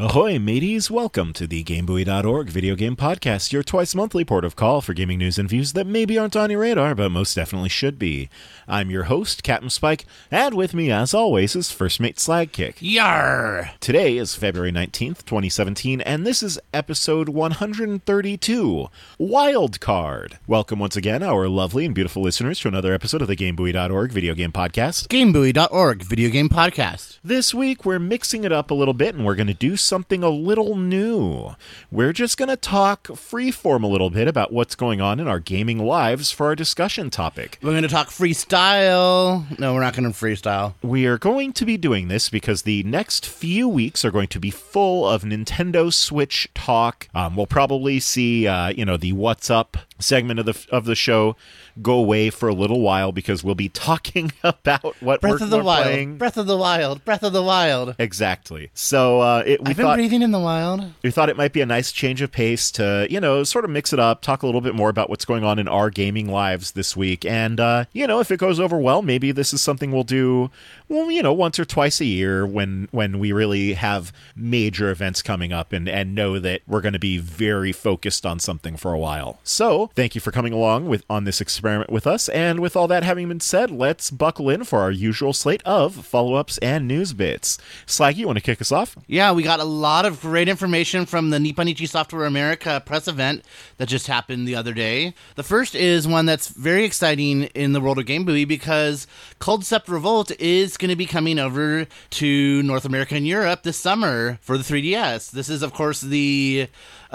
Ahoy, mateys! Welcome to the GameBuoy.org video game podcast, your twice-monthly port of call for gaming news and views that maybe aren't on your radar, but most definitely should be. I'm your host, Captain Spike, and with me, as always, is First Mate Slagkick. Yarr! Today is February 19th, 2017, and this is episode 132, Wild Card. Welcome once again, our lovely and beautiful listeners, to another episode of the GameBuoy.org video game podcast. GameBuoy.org video game podcast. This week, we're mixing it up a little bit, and we're going to do something a little new. We're just going to talk freeform a little bit about what's going on in our gaming lives for our discussion topic. We're going to talk freestyle. No, we're not going to freestyle. We are going to be doing this because the next few weeks are going to be full of Nintendo Switch talk. We'll probably see, the What's Up segment of the show go away for a little while because we'll be talking about what we're playing. Breath of the Wild. Breath of the Wild. Exactly. So I've been breathing in the wild. We thought it might be a nice change of pace to, sort of mix it up, talk a little bit more about what's going on in our gaming lives this week. And, if it goes over well, maybe this is something we'll do, once or twice a year when we really have major events coming up and know that we're going to be very focused on something for a while. So, thank you for coming along on this experiment with us. And with all that having been said, let's buckle in for our usual slate of follow-ups and news bits. Slaggy, you want to kick us off? Yeah, we got a lot of great information from the Nipponichi Software America press event that just happened the other day. The first is one that's very exciting in the world of Game Buoy because Concept Revolt is going to be coming over to North America and Europe this summer for the 3DS. This is, of course, the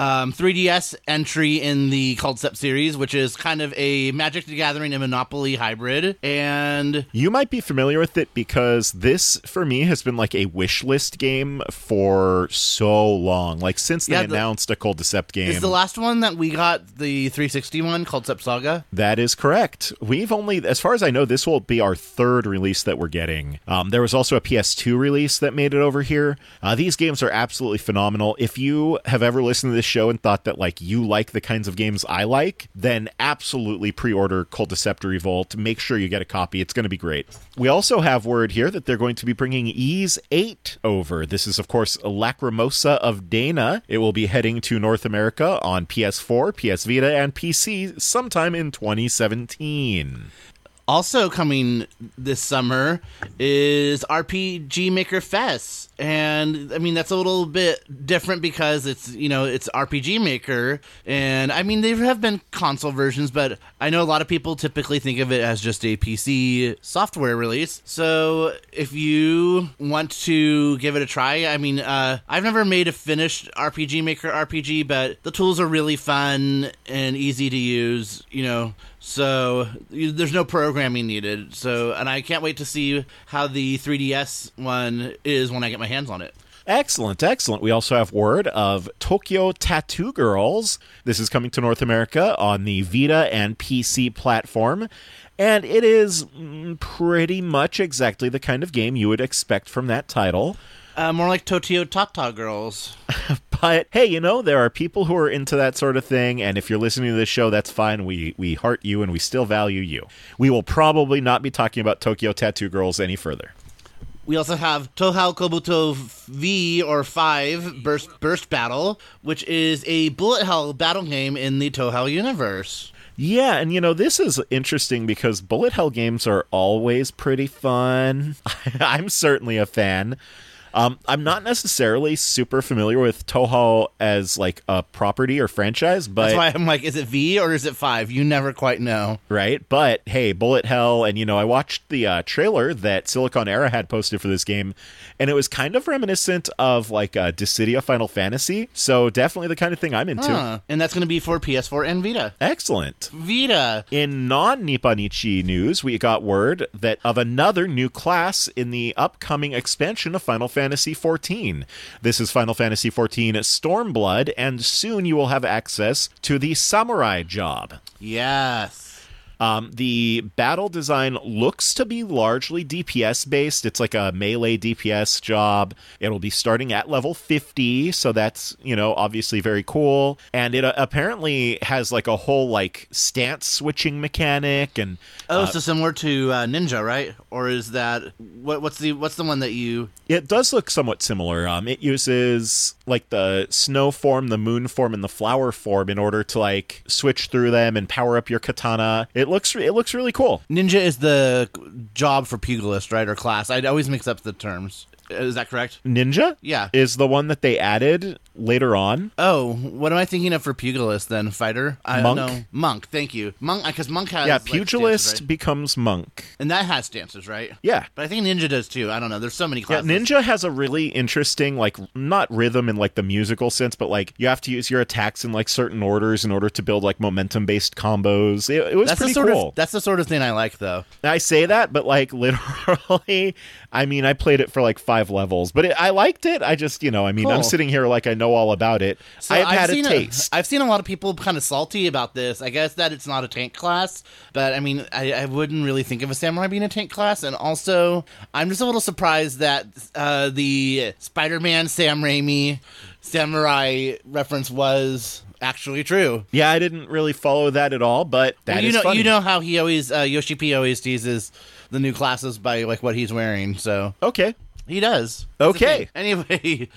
3DS entry in the Concept series, which is kind of a Magic the Gathering and Monopoly hybrid. And you might be familiar with it because this, for me, has been like a wish list game for so long. Like, since they announced a Concept game. Is the last one that we got the 360 one, Concept Saga? That is correct. We've only, as far as I know, this will be our third release that we're getting. There was also a PS2 release that made it over here. These games are absolutely phenomenal. If you have ever listened to this show and thought that you like the kinds of games I like, then absolutely pre-order Concept Revolt. Make sure you get a copy. It's going to be great. We also have word here that they're going to be bringing Ys 8 over. This is, of course, Lacrimosa of Dana. It will be heading to North America on PS4, PS Vita, and PC sometime in 2017. Also coming this summer is RPG Maker Fest. And, that's a little bit different because it's RPG Maker. And, there have been console versions, but I know a lot of people typically think of it as just a PC software release. So, if you want to give it a try, I've never made a finished RPG Maker RPG, but the tools are really fun and easy to use, So, there's no programming needed. So, and I can't wait to see how the 3DS one is when I get my hands on it. Excellent. We also have word of Tokyo Tattoo Girls. This is coming to North America on the Vita and PC platform. And it is pretty much exactly the kind of game you would expect from that title. More like Tokyo Tata Girls. But, hey, there are people who are into that sort of thing, and if you're listening to this show, that's fine. We heart you, and we still value you. We will probably not be talking about Tokyo Tattoo Girls any further. We also have Touhou Kobuto V or 5 Burst Battle, which is a bullet hell battle game in the Touhou universe. Yeah, and this is interesting because bullet hell games are always pretty fun. I'm certainly a fan. I'm not necessarily super familiar with Touhou as a property or franchise, but that's why I'm like, is it V or is it 5? You never quite know, right? But hey, bullet hell, and I watched the trailer that Silicon Era had posted for this game, and it was kind of reminiscent of Dissidia Final Fantasy. So definitely the kind of thing I'm into. And that's going to be for PS4 and Vita. Excellent. Vita. In non-Nipponichi news, we got word that of another new class in the upcoming expansion of Final Fantasy XIV. This is Final Fantasy XIV Stormblood, and soon you will have access to the Samurai job. Yes. The battle design looks to be largely DPS based. It's like a melee DPS job. It'll be starting at level 50, so that's, obviously very cool. And it apparently has like a whole like stance switching mechanic. And so similar to Ninja, right? Or is that what's the one that you? It does look somewhat similar. It uses like the snow form, the moon form, and the flower form in order to like switch through them and power up your katana. It looks really cool. Ninja is the job for pugilist, right, or class? I'd always mix up the terms. Is that correct? Ninja? Yeah. Is the one that they added later on. Oh, what am I thinking of for pugilist then? Fighter? I Monk? don't know. Monk, thank you. Monk, because Monk has pugilist stances, right? becomes monk. And that has stances, right? Yeah. But I think Ninja does too. I don't know. There's so many classes. Yeah, Ninja has a really interesting, like, not rhythm in like the musical sense, but like you have to use your attacks in like certain orders in order to build like momentum-based combos. It was pretty cool. That's the sort of thing I like, though. I say that, but like literally, I mean, I played it for like 5 levels, but I liked it. I just, cool. I'm sitting here like I know all about it. So I've had a taste. I've seen a lot of people kind of salty about this. I guess that it's not a tank class, but I mean, I wouldn't really think of a samurai being a tank class. And also, I'm just a little surprised that the Spider-Man Sam Raimi samurai reference was actually true. Yeah, I didn't really follow that at all, but is funny. You know how he always Yoshi P always teases the new classes by like what he's wearing. So okay. He does. Okay. Anyway,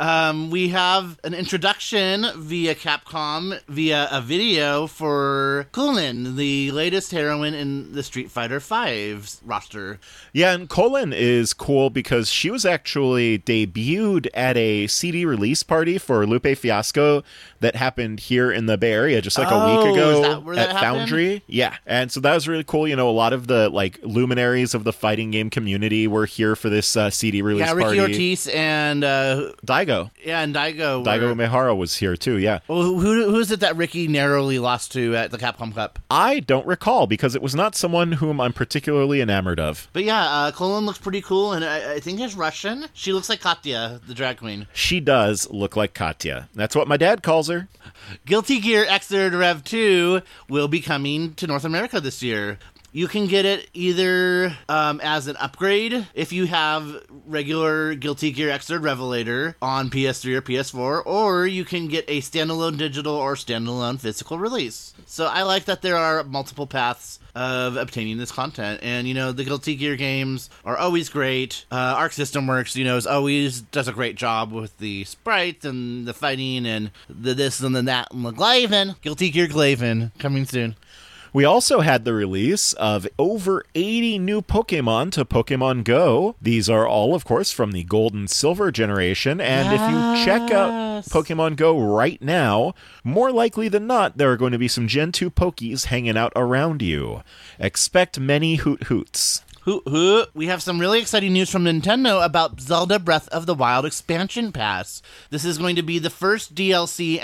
we have an introduction via Capcom via a video for Kulin, the latest heroine in the Street Fighter V roster. Yeah, and Kulin is cool because she was actually debuted at a CD release party for Lupe Fiasco that happened here in the Bay Area just like a week ago at Foundry. Yeah, and so that was really cool. A lot of the like luminaries of the fighting game community were here for this CD release party. Yeah, Ricky Ortiz and Daigo. Yeah, and Daigo. Daigo Umehara was here too, yeah. Well, who is it that Ricky narrowly lost to at the Capcom Cup? I don't recall because it was not someone whom I'm particularly enamored of. But yeah, Kulin looks pretty cool, and I think she's Russian. She looks like Katya, the drag queen. She does look like Katya. That's what my dad calls her. Guilty Gear Xrd Rev 2 will be coming to North America this year. You can get it either as an upgrade if you have regular Guilty Gear Xrd Revelator on PS3 or PS4, or you can get a standalone digital or standalone physical release. So I like that there are multiple paths of obtaining this content. And, the Guilty Gear games are always great. Arc System Works, always does a great job with the sprites and the fighting and the this and the that and the Glaven. Guilty Gear Glaven coming soon. We also had the release of over 80 new Pokemon to Pokemon Go. These are all, of course, from the Gold and Silver generation. And if you check out Pokemon Go right now, more likely than not, there are going to be some Gen 2 Pokies hanging out around you. Expect many Hoot Hoots. We have some really exciting news from Nintendo about Zelda Breath of the Wild Expansion Pass. This is going to be the first DLC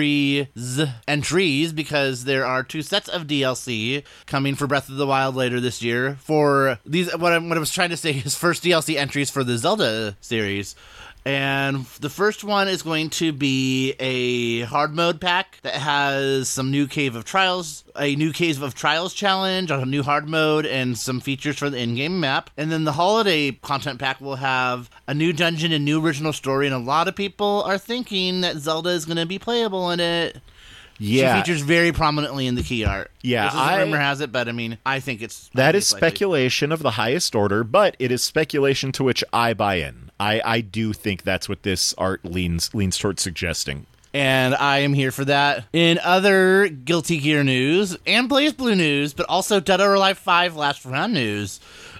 entries because there are 2 sets of DLC coming for Breath of the Wild later this year. For these, what I was trying to say is first DLC entries for the Zelda series. And the first one is going to be a hard mode pack that has some new Cave of Trials, a new Cave of Trials challenge, a new hard mode, and some features for the in-game map. And then the holiday content pack will have a new dungeon and new original story. And a lot of people are thinking that Zelda is going to be playable in it. Yeah. She features very prominently in the key art. Yeah, this is rumor has it, but I think it's... That is speculation of the highest order, but it is speculation to which I buy in. I do think that's what this art leans towards suggesting. And I am here for that. In other Guilty Gear news, and BlazBlue news, but also Dead or Alive 5 Last Round news,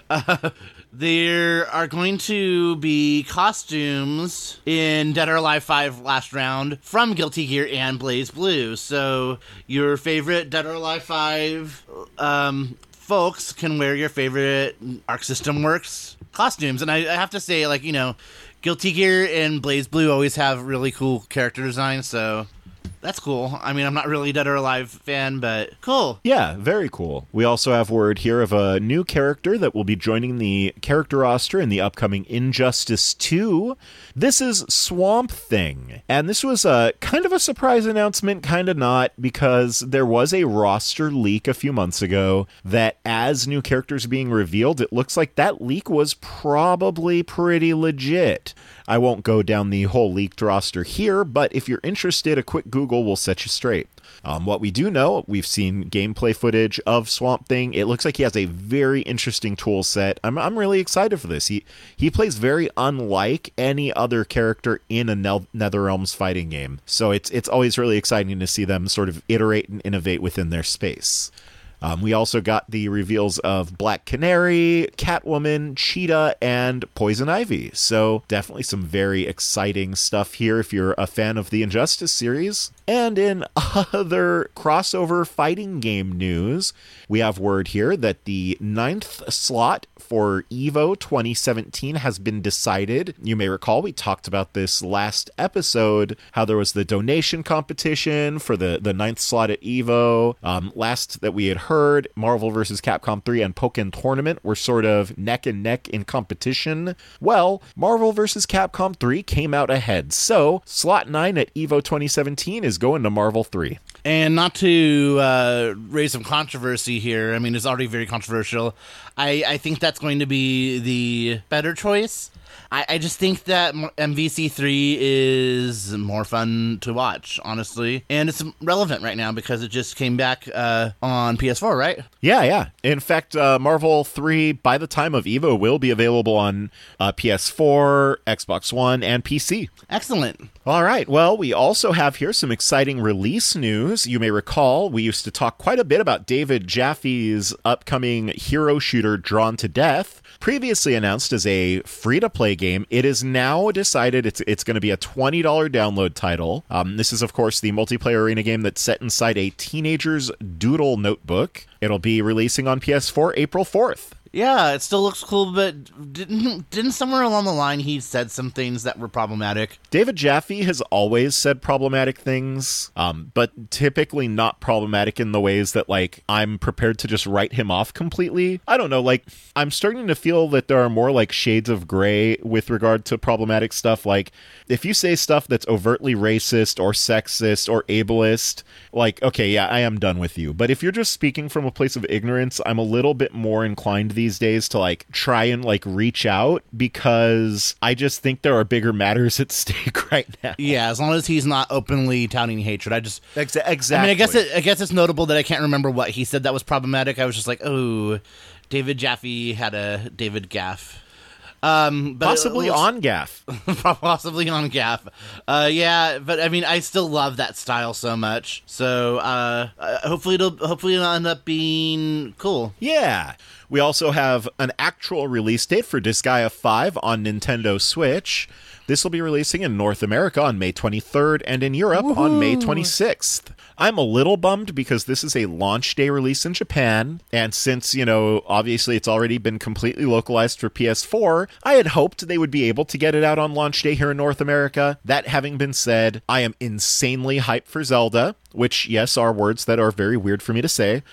there are going to be costumes in Dead or Alive 5 Last Round from Guilty Gear and BlazBlue. So your favorite Dead or Alive 5 folks can wear your favorite Arc System Works costumes. And I have to say, Guilty Gear and BlazBlue always have really cool character designs, so That's cool. I mean, I'm not really Dead or Alive fan, but cool. Yeah, very cool. We also have word here of a new character that will be joining the character roster in the upcoming Injustice 2. This is Swamp Thing. And this was a kind of a surprise announcement, kind of not, because there was a roster leak a few months ago that as new characters being revealed, it looks like that leak was probably pretty legit. I won't go down the whole leaked roster here, but if you're interested, a quick Google will set you straight. What we do know, we've seen gameplay footage of Swamp Thing. It looks like he has a very interesting tool set. I'm really excited for this. He plays very unlike any other character in a NetherRealms fighting game. So it's always really exciting to see them sort of iterate and innovate within their space. We also got the reveals of Black Canary, Catwoman, Cheetah, and Poison Ivy. So definitely some very exciting stuff here if you're a fan of the Injustice series. And in other crossover fighting game news, we have word here that the 9th slot for EVO 2017 has been decided. You may recall we talked about this last episode, how there was the donation competition for the 9th slot at EVO. Last that we had heard, Marvel vs. Capcom 3 and Pokken Tournament were sort of neck and neck in competition. Well, Marvel vs. Capcom 3 came out ahead, so slot 9 at EVO 2017 is going to Marvel 3. And not to raise some controversy here, I mean, it's already very controversial. I think that's going to be the better choice. I just think that MVC3 is more fun to watch, honestly. And it's relevant right now because it just came back on PS4, right? Yeah. In fact, Marvel 3, by the time of EVO, will be available on PS4, Xbox One, and PC. Excellent. All right. Well, we also have here some exciting release news. You may recall we used to talk quite a bit about David Jaffe's upcoming hero shooter Drawn to Death. Previously announced as a free-to-play game, it is now decided it's going to be a $20 download title. This is, of course, the multiplayer arena game that's set inside a teenager's doodle notebook. It'll be releasing on PS4 April 4th. Yeah, it still looks cool, but didn't somewhere along the line he said some things that were problematic? David Jaffe has always said problematic things, but typically not problematic in the ways that, like, I'm prepared to just write him off completely. I don't know, like, I'm starting to feel that there are more, like, shades of gray with regard to problematic stuff. Like, if you say stuff that's overtly racist or sexist or ableist, like, okay, yeah, I am done with you. But if you're just speaking from a place of ignorance, I'm a little bit more inclined these days to like try and like reach out because I just think there are bigger matters at stake right now. Yeah, as long as he's not openly touting hatred. Exactly. I mean, I guess it's notable that I can't remember what he said that was problematic. I was just like, oh, David Jaffe had a David Gaff. But possibly on Gaff. Possibly on Gaff. Yeah, but I mean, I still love that style so much. So hopefully it'll end up being cool. Yeah. We also have an actual release date for Disgaea 5 on Nintendo Switch. This will be releasing in North America on May 23rd and in Europe on May 26th. I'm a little bummed because this is a launch day release in Japan, and since, you know, obviously it's already been completely localized for PS4, I had hoped they would be able to get it out on launch day here in North America. That having been said, I am insanely hyped for Zelda, which, yes, are words that are very weird for me to say.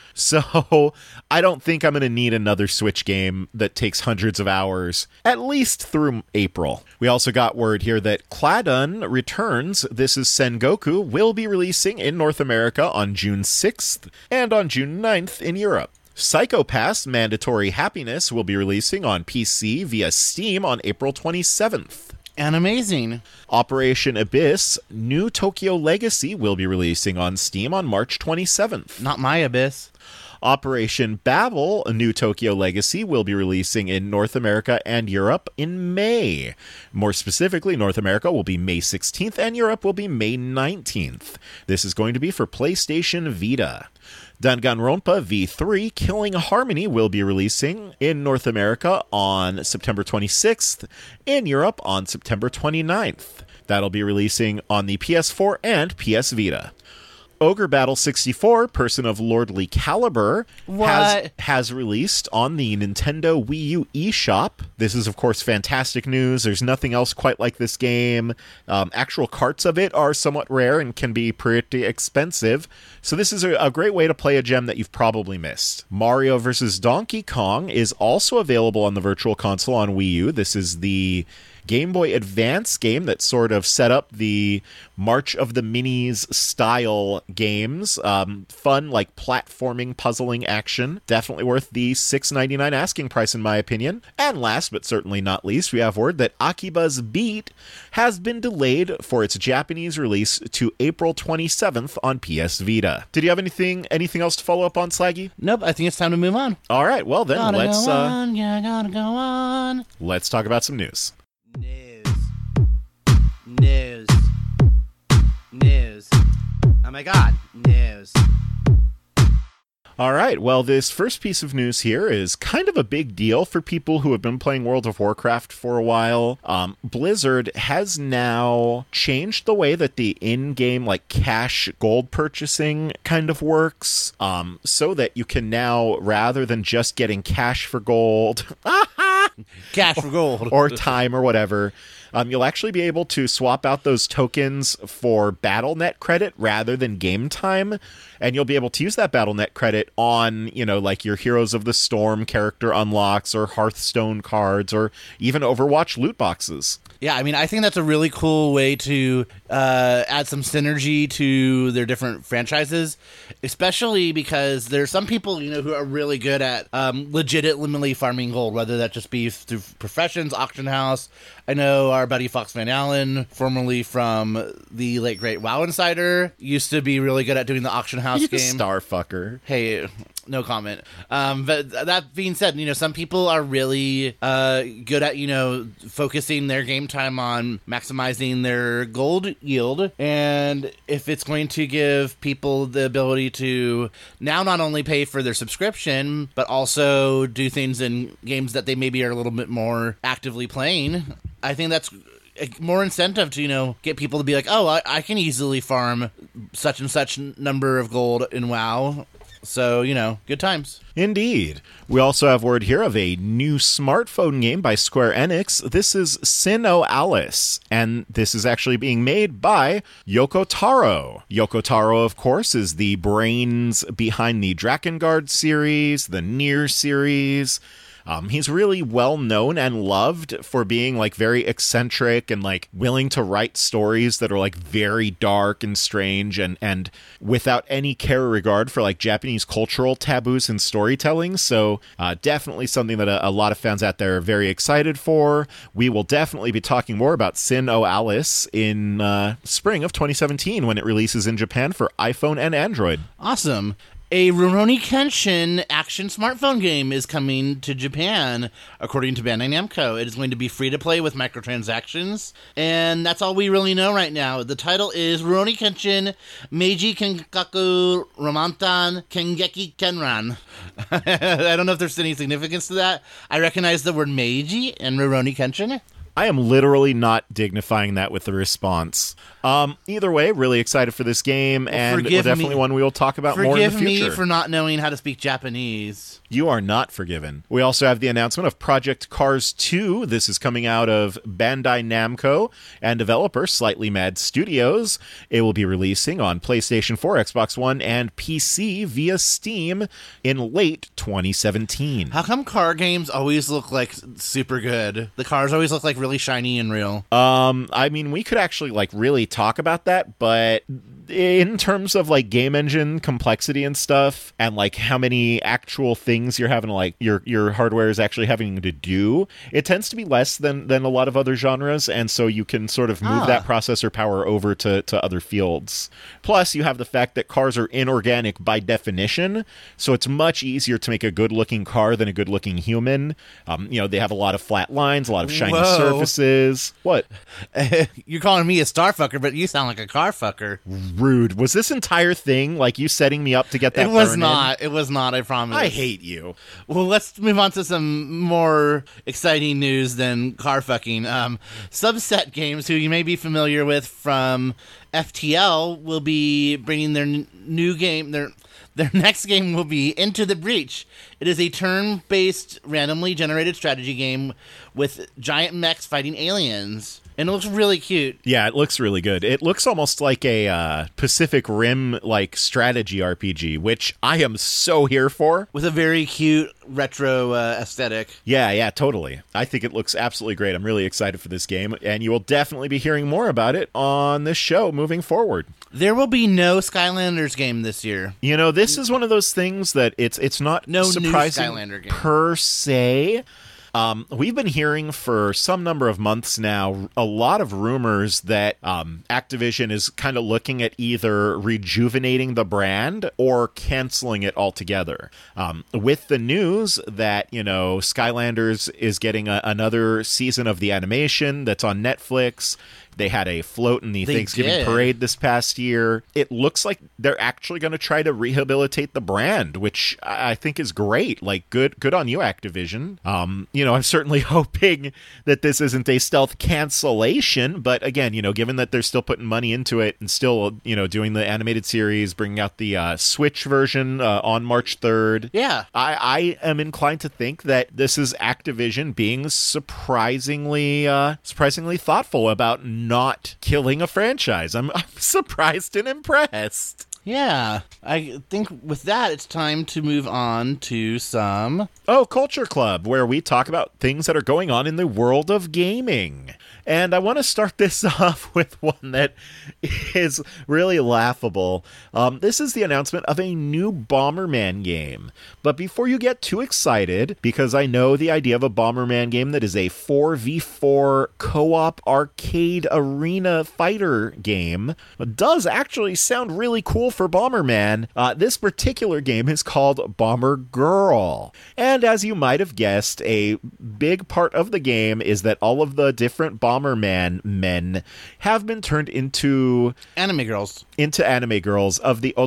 So I don't think I'm going to need another Switch game that takes hundreds of hours, at least through April. We also got word here that Cladun Returns, This is Sengoku, will be releasing in North America on June 6th and on June 9th in Europe. Psycho-Pass Mandatory Happiness will be releasing on PC via Steam on April 27th. And amazing. Operation Abyss New Tokyo Legacy will be releasing on Steam on March 27th. Not my Abyss. Operation Babel, a New Tokyo Legacy, will be releasing in North America and Europe in May. More specifically, North America will be May 16th and Europe will be May 19th. This is going to be for PlayStation Vita. Danganronpa V3 Killing Harmony will be releasing in North America on September 26th, in Europe on September 29th. That'll be releasing on the PS4 and PS Vita. Ogre Battle 64, Person of Lordly Caliber, What? has released on the Nintendo Wii U eShop. This is, of course, fantastic news. There's nothing else quite like this game. Actual carts of it are somewhat rare and can be pretty expensive. So this is a great way to play a gem that you've probably missed. Mario vs. Donkey Kong is also available on the Virtual Console on Wii U. This is the Game Boy Advance game that sort of set up the March of the Minis style games. Fun, like platforming, puzzling action. Definitely worth the $6.99 asking price, in my opinion. And last but certainly not least, we have word that Akiba's Beat has been delayed for its Japanese release to April 27th on PS Vita. Did you have anything else to follow up on, Slaggy? Nope, I think it's time to move on. All right, well then Gotta go on. Let's talk about some news. News. Oh my god, news. All right, well, this first piece of news here is kind of a big deal for people who have been playing World of Warcraft for a while. Blizzard has now changed the way that the in-game, like, cash gold purchasing kind of works, so that you can now, rather than just getting cash for gold... Cash for gold. or time or whatever, you'll actually be able to swap out those tokens for BattleNet credit rather than game time, and you'll be able to use that BattleNet credit on, like your Heroes of the Storm character unlocks or Hearthstone cards or even Overwatch loot boxes. Yeah, I mean, I think that's a really cool way to add some synergy to their different franchises, especially because there's some people, who are really good at legitimately farming gold, whether that just be through professions, auction house. I know our buddy Fox Van Allen, formerly from the late great WoW Insider, used to be really good at doing the auction house game. Starfucker. Hey, no comment. But that being said, some people are really good at, focusing their game time on maximizing their gold yield. And if it's going to give people the ability to now not only pay for their subscription, but also do things in games that they maybe are a little bit more actively playing, I think that's more incentive to, get people to be like, oh, I can easily farm such and such number of gold in WoW. So, good times. Indeed. We also have word here of a new smartphone game by Square Enix. This is Sin O Alice, and this is actually being made by Yoko Taro. Yoko Taro, of course, is the brains behind the Drakengard series, the Nier series. He's really well known and loved for being very eccentric and willing to write stories that are very dark and strange and without any care or regard for Japanese cultural taboos and storytelling. So definitely something that a lot of fans out there are very excited for. We will definitely be talking more about Sin O Alice in spring of 2017 when it releases in Japan for iPhone and Android. Awesome. A Rurouni Kenshin action smartphone game is coming to Japan, according to Bandai Namco. It is going to be free to play with microtransactions, and that's all we really know right now. The title is Rurouni Kenshin Meiji Kenkaku Romantan Kengeki Kenran. I don't know if there's any significance to that. I recognize the word Meiji and Rurouni Kenshin. I am literally not dignifying that with the response. Either way, really excited for this game, and definitely one we will talk about more in the future. Forgive me for not knowing how to speak Japanese. You are not forgiven. We also have the announcement of Project Cars 2. This is coming out of Bandai Namco and developer Slightly Mad Studios. It will be releasing on PlayStation 4, Xbox One, and PC via Steam in late 2017. How come car games always look super good? The cars always look really shiny and real. I mean, we could actually really talk about that, but in terms of game engine complexity and stuff, and how many actual things you're having your hardware is actually having to do, it tends to be less than a lot of other genres, and so you can sort of move that processor power over to other fields. Plus, you have the fact that cars are inorganic by definition, so it's much easier to make a good-looking car than a good-looking human. They have a lot of flat lines, a lot of shiny surfaces. What? You're calling me a star fucker, but you sound like a car fucker. rude. Was this entire thing like you setting me up to get that? It was burn not. in? It was not, I promise. I hate you. Well, let's move on to some more exciting news than car fucking. Subset Games, who you may be familiar with from FTL, will be bringing their new game. Their next game will be Into the Breach. It is a turn-based, randomly generated strategy game with giant mechs fighting aliens. And it looks really cute. Yeah, it looks really good. It looks almost like a Pacific Rim-like strategy RPG, which I am so here for. With a very cute retro aesthetic. Yeah, totally. I think it looks absolutely great. I'm really excited for this game, and you will definitely be hearing more about it on this show moving forward. There will be no Skylanders game this year. You know, this is one of those things that it's not surprising new Skylander game per se. We've been hearing for some number of months now a lot of rumors that Activision is kind of looking at either rejuvenating the brand or canceling it altogether. With the news that, Skylanders is getting another season of the animation that's on Netflix. They had a float in the Thanksgiving parade this past year. It looks like they're actually going to try to rehabilitate the brand, which I think is great. Like, good on you, Activision. I'm certainly hoping that this isn't a stealth cancellation, but again, given that they're still putting money into it and still, doing the animated series, bringing out the Switch version on March 3rd. Yeah. I am inclined to think that this is Activision being surprisingly thoughtful about not killing a franchise. I'm surprised and impressed. Yeah, I think with that, it's time to move on to some... Culture Club, where we talk about things that are going on in the world of gaming. And I want to start this off with one that is really laughable. This is the announcement of a new Bomberman game. But before you get too excited, because I know the idea of a Bomberman game that is a 4v4 co-op arcade arena fighter game does actually sound really cool for Bomberman. This particular game is called Bomber Girl. And as you might have guessed, a big part of the game is that all of the different Bomberman men have been turned into anime girls of the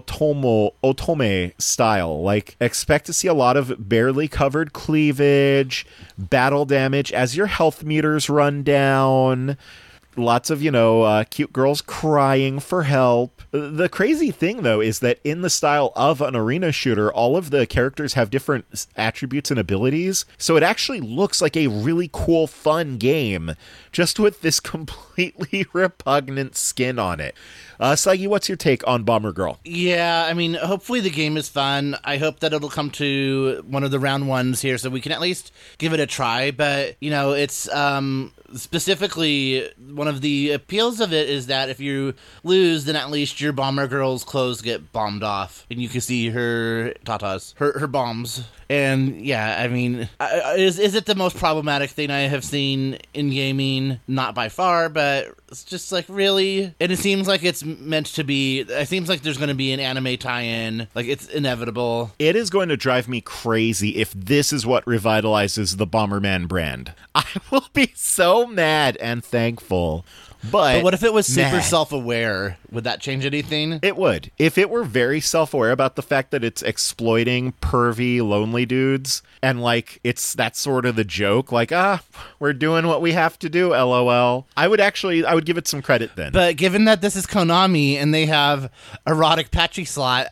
otome style. Like, expect to see a lot of barely covered cleavage, battle damage as your health meters run down. Lots of, cute girls crying for help. The crazy thing, though, is that in the style of an arena shooter, all of the characters have different attributes and abilities. So it actually looks like a really cool, fun game, just with this completely repugnant skin on it. Sagi, what's your take on Bomber Girl? Yeah, I mean, hopefully the game is fun. I hope that it'll come to one of the round ones here so we can at least give it a try. But, it's... specifically, one of the appeals of it is that if you lose, then at least your Bomber Girl's clothes get bombed off, and you can see her tatas, her bombs. And yeah, I mean, is it the most problematic thing I have seen in gaming? Not by far, but it's just like, really? And it seems like it's meant to be, it seems like there's going to be an anime tie-in, like it's inevitable. It is going to drive me crazy if this is what revitalizes the Bomberman brand. I will be so mad and thankful. But what if it was super self-aware? Would that change anything? It would. If it were very self-aware about the fact that it's exploiting pervy, lonely dudes, and, like, it's that's sort of the joke, like, we're doing what we have to do, LOL. I would give it some credit then. But given that this is Konami and they have erotic patchy slot,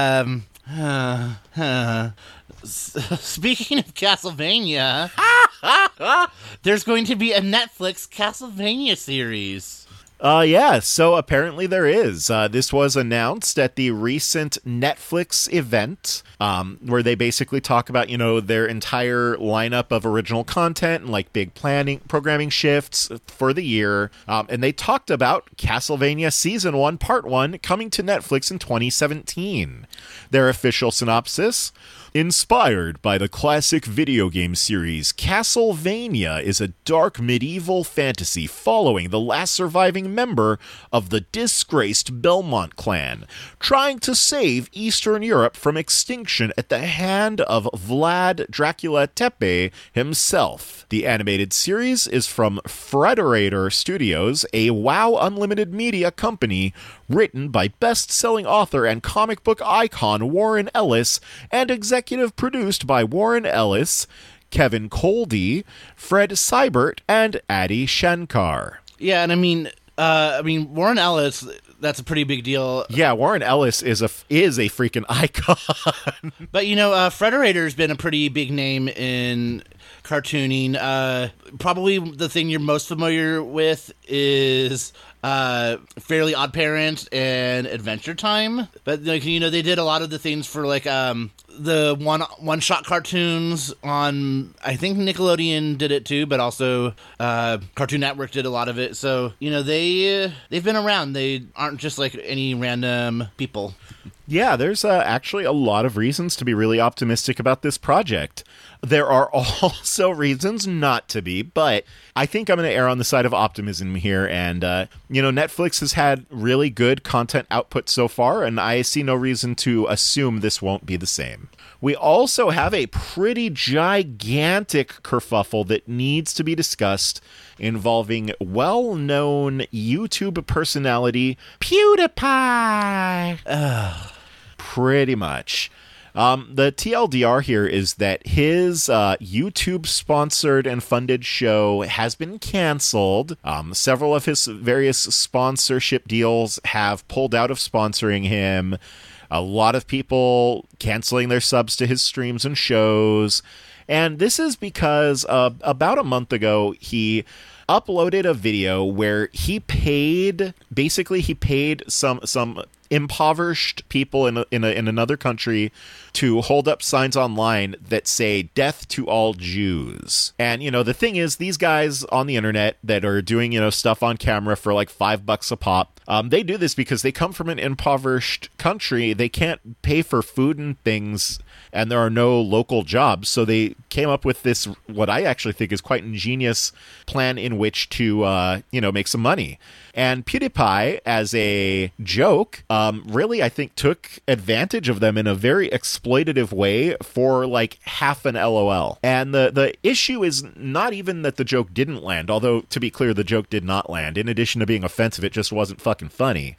speaking of Castlevania, there's going to be a Netflix Castlevania series. So apparently there is. This was announced at the recent Netflix event, where they basically talk about, their entire lineup of original content and, like, big programming shifts for the year. And they talked about Castlevania Season 1, Part 1, coming to Netflix in 2017. Their official synopsis: inspired by the classic video game series, Castlevania is a dark medieval fantasy following the last surviving member of the disgraced Belmont clan, trying to save Eastern Europe from extinction at the hand of Vlad Dracula Tepe himself. The animated series is from Frederator Studios, a WoW Unlimited media company written by best-selling author and comic book icon Warren Ellis, and executive produced by Warren Ellis, Kevin Coldy, Fred Seibert, and Adi Shankar. Yeah, and I mean, Warren Ellis, that's a pretty big deal. Yeah, Warren Ellis is a freaking icon. But, Frederator's been a pretty big name in cartooning. Probably the thing you're most familiar with is Fairly Odd Parents and Adventure Time. But, they did a lot of the things for, the one-shot cartoons on, I think Nickelodeon did it too, but also Cartoon Network did a lot of it. So, they've been around. They aren't just like any random people. Yeah, there's actually a lot of reasons to be really optimistic about this project. There are also reasons not to be, but I think I'm going to err on the side of optimism here. And, Netflix has had really good content output so far, and I see no reason to assume this won't be the same. We also have a pretty gigantic kerfuffle that needs to be discussed involving well-known YouTube personality PewDiePie. Pretty much. The TLDR here is that his YouTube-sponsored and funded show has been canceled. Several of his various sponsorship deals have pulled out of sponsoring him. A lot of people canceling their subs to his streams and shows. And this is because about a month ago, he uploaded a video where he paid some impoverished people in another country to hold up signs online that say "Death to all Jews." And the thing is, these guys on the internet that are doing stuff on camera for like $5 a pop, they do this because they come from an impoverished country. They can't pay for food and things, and there are no local jobs. So they came up with this, what I actually think is quite ingenious plan in which to make some money. And PewDiePie, as a joke, really, I think, took advantage of them in a very exploitative way for like half an LOL. And the issue is not even that the joke didn't land, although, to be clear, the joke did not land. In addition to being offensive, it just wasn't fucking funny.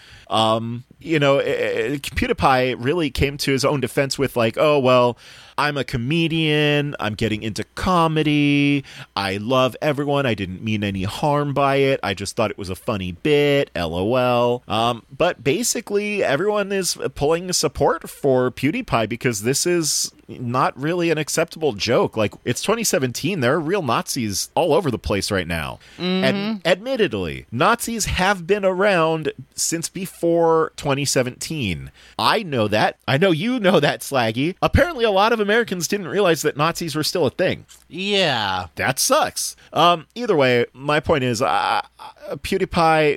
PewDiePie really came to his own defense with like, oh, well, I'm a comedian. I'm getting into comedy. I love everyone. I didn't mean any harm by it. I just thought it was a funny bit. LOL. But basically, everyone is pulling support for PewDiePie because this is not really an acceptable joke. Like, it's 2017. There are real Nazis all over the place right now. Mm-hmm. And admittedly, Nazis have been around since before 2017. I know that. I know you know that, Slaggy. Apparently, a lot of Americans didn't realize that Nazis were still a thing. Yeah. That sucks. Either way, my point is, PewDiePie.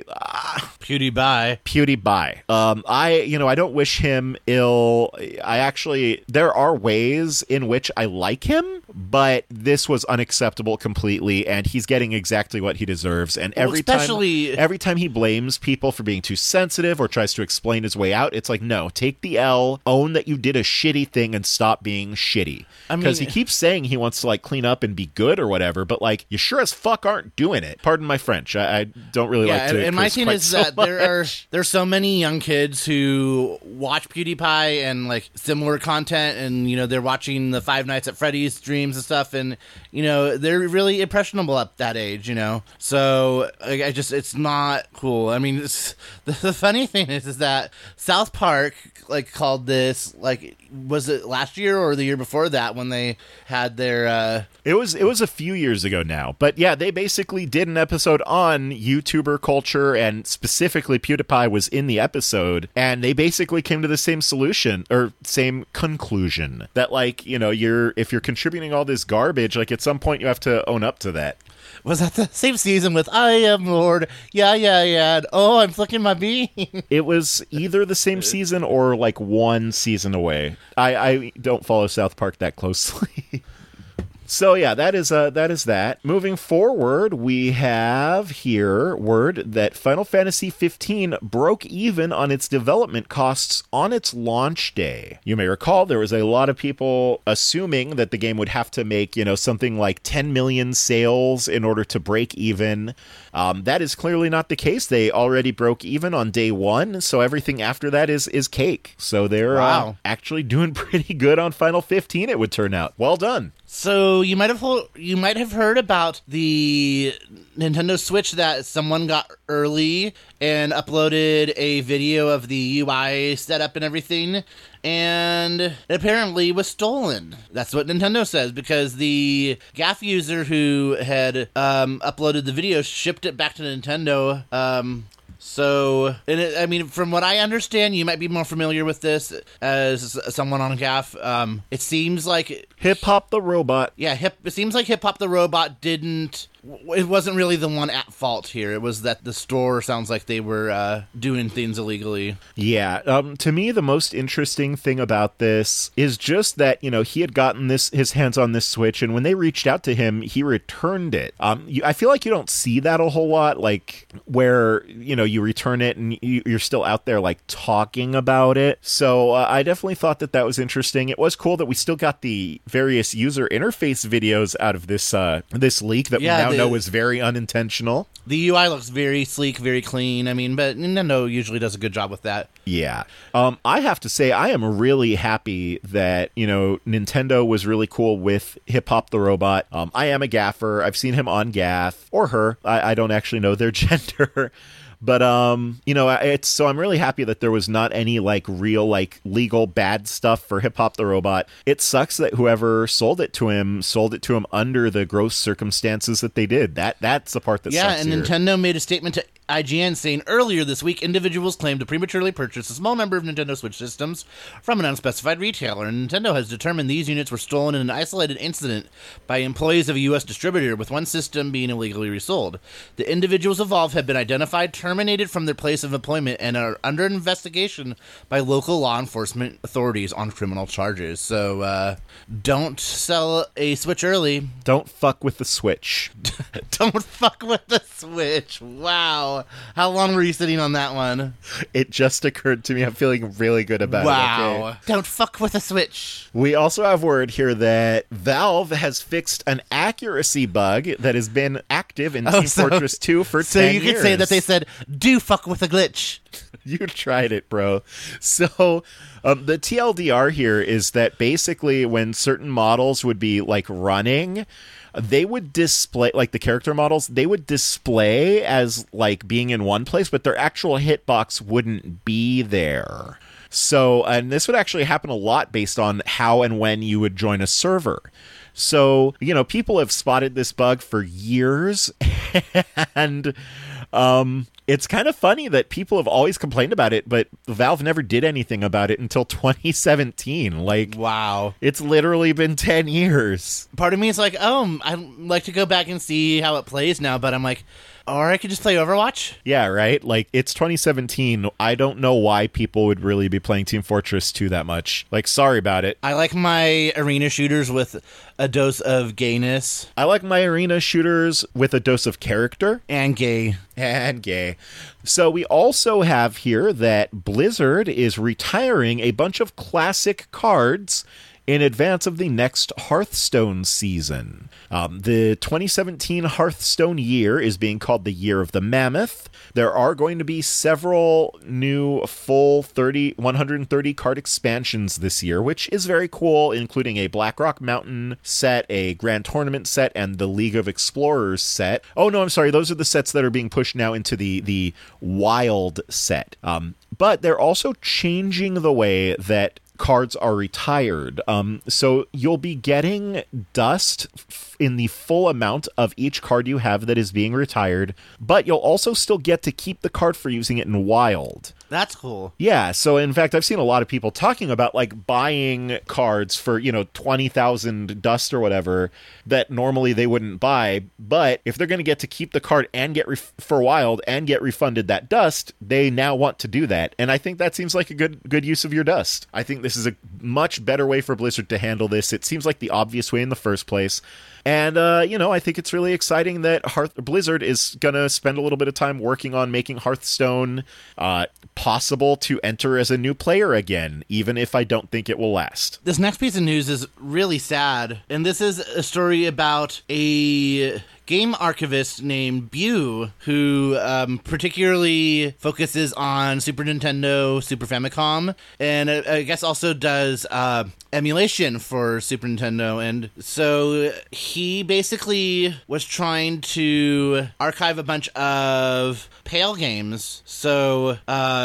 PewDiePie. I don't wish him ill. There are ways in which I like him, but this was unacceptable completely, and he's getting exactly what he deserves. And every time he blames people for being too sensitive or tries to explain his way out, it's like, no, take the L, own that you did a shitty thing, and stop being shitty. Because he keeps saying he wants to like clean up and be good or whatever, but like, you sure as fuck aren't doing it. Pardon my French. I don't really like to. And my thing is that there's so many young kids who watch PewDiePie and like similar content, and they're watching the Five Nights at Freddy's streams and stuff, and they're really impressionable at that age. So it's not cool. I mean, the funny thing is that South Park like called this, like, was it last year or the year before that when they had their It was a few years ago now, but yeah, they basically did an episode on YouTuber culture, and specifically PewDiePie was in the episode, and they basically came to the same solution or same conclusion that like, if you're contributing all this garbage, like at some point you have to own up to that. Was that the same season with I Am Lord? Yeah. And, oh, I'm flicking my bean. It was either the same season or like one season away. I don't follow South Park that closely. So yeah, that is that. Moving forward, we have here word that Final Fantasy 15 broke even on its development costs on its launch day. You may recall there was a lot of people assuming that the game would have to make, something like 10 million sales in order to break even. That is clearly not the case. They already broke even on day one, so everything after that is cake. So they're actually doing pretty good on Final 15, it would turn out. Well done. So you might have heard about the Nintendo Switch that someone got early and uploaded a video of the UI setup and everything, and it apparently was stolen. That's what Nintendo says, because the GAF user who had uploaded the video shipped it back to Nintendo. From what I understand, you might be more familiar with this as someone on GAF. It seems like Hip Hop the Robot. Yeah, it seems like Hip Hop the Robot it wasn't really the one at fault here. It was that the store sounds like they were doing things illegally. Yeah. To me, the most interesting thing about this is just that, he had gotten his hands on this Switch, and when they reached out to him, he returned it. I feel like you don't see that a whole lot, like where, you return it and you're still out there like talking about it. So I definitely thought that was interesting. It was cool that we still got the various user interface videos out of this leak that we now know was very unintentional. The UI looks very sleek, very clean. But Nintendo usually does a good job with that. Yeah. I have to say, I am really happy that, Nintendo was really cool with Hip Hop the Robot. I am a gaffer. I've seen him on Gaff, or her. I don't actually know their gender. But, so I'm really happy that there was not any, real, legal bad stuff for Hip Hop the Robot. It sucks that whoever sold it to him under the gross circumstances that they did. That's the part that sucks. Yeah, and here. Nintendo made a statement to IGN saying earlier this week, individuals claimed to prematurely purchase a small number of Nintendo Switch systems from an unspecified retailer, and Nintendo has determined these units were stolen in an isolated incident by employees of a U.S. distributor, with one system being illegally resold. The individuals involved have been identified, terminated from their place of employment, and are under investigation by local law enforcement authorities on criminal charges. So, don't sell a Switch early. Don't fuck with the Switch. Don't fuck with the Switch. Wow. How long were you sitting on that one? It just occurred to me. I'm feeling really good about it. Wow. Okay? Don't fuck with a Switch. We also have word here that Valve has fixed an accuracy bug that has been active in Team Fortress 2 for 10 years. So you could say that they said, do fuck with a glitch. You tried it, bro. So the TLDR here is that basically when certain models would be running, they would display, the character models, they would display as being in one place, but their actual hitbox wouldn't be there. So, and this would actually happen a lot based on how and when you would join a server. So, people have spotted this bug for years, and it's kind of funny that people have always complained about it, but Valve never did anything about it until 2017. Wow. It's literally been 10 years. Part of me is I'd like to go back and see how it plays now, but I'm like, or I could just play Overwatch. Yeah, right? It's 2017. I don't know why people would really be playing Team Fortress 2 that much. Sorry about it. I like my arena shooters with a dose of gayness. I like my arena shooters with a dose of character. And gay. And gay. So we also have here that Blizzard is retiring a bunch of classic cards in advance of the next Hearthstone season. The 2017 Hearthstone year is being called the Year of the Mammoth. There are going to be several new full 130 card expansions this year, which is very cool, including a Blackrock Mountain set, a Grand Tournament set, and the League of Explorers set. Oh, no, I'm sorry. Those are the sets that are being pushed now into the Wild set. But they're also changing the way that cards are retired. So you'll be getting dust in the full amount of each card you have that is being retired, but you'll also still get to keep the card for using it in Wild. That's cool. Yeah, so in fact, I've seen a lot of people talking about like buying cards for, 20,000 dust or whatever that normally they wouldn't buy, but if they're going to get to keep the card and get for Wild and get refunded that dust, they now want to do that. And I think that seems like a good use of your dust. I think this is a much better way for Blizzard to handle this. It seems like the obvious way in the first place. And, I think it's really exciting that Blizzard is going to spend a little bit of time working on making Hearthstone possible to enter as a new player again, even if I don't think it will last. This next piece of news is really sad, and this is a story about a game archivist named Bew, who particularly focuses on Super Nintendo, Super Famicom, and I guess also does emulation for Super Nintendo. And so he basically was trying to archive a bunch of Pale games. So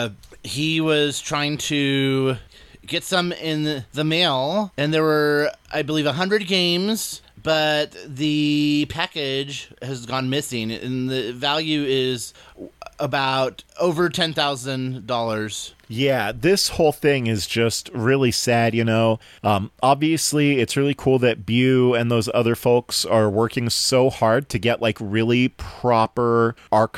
he was trying to get some in the mail, and there were, I believe, 100 games, but the package has gone missing, and the value is about over $10,000. Yeah, this whole thing is just really sad, Obviously, it's really cool that Bew and those other folks are working so hard to get, like, really proper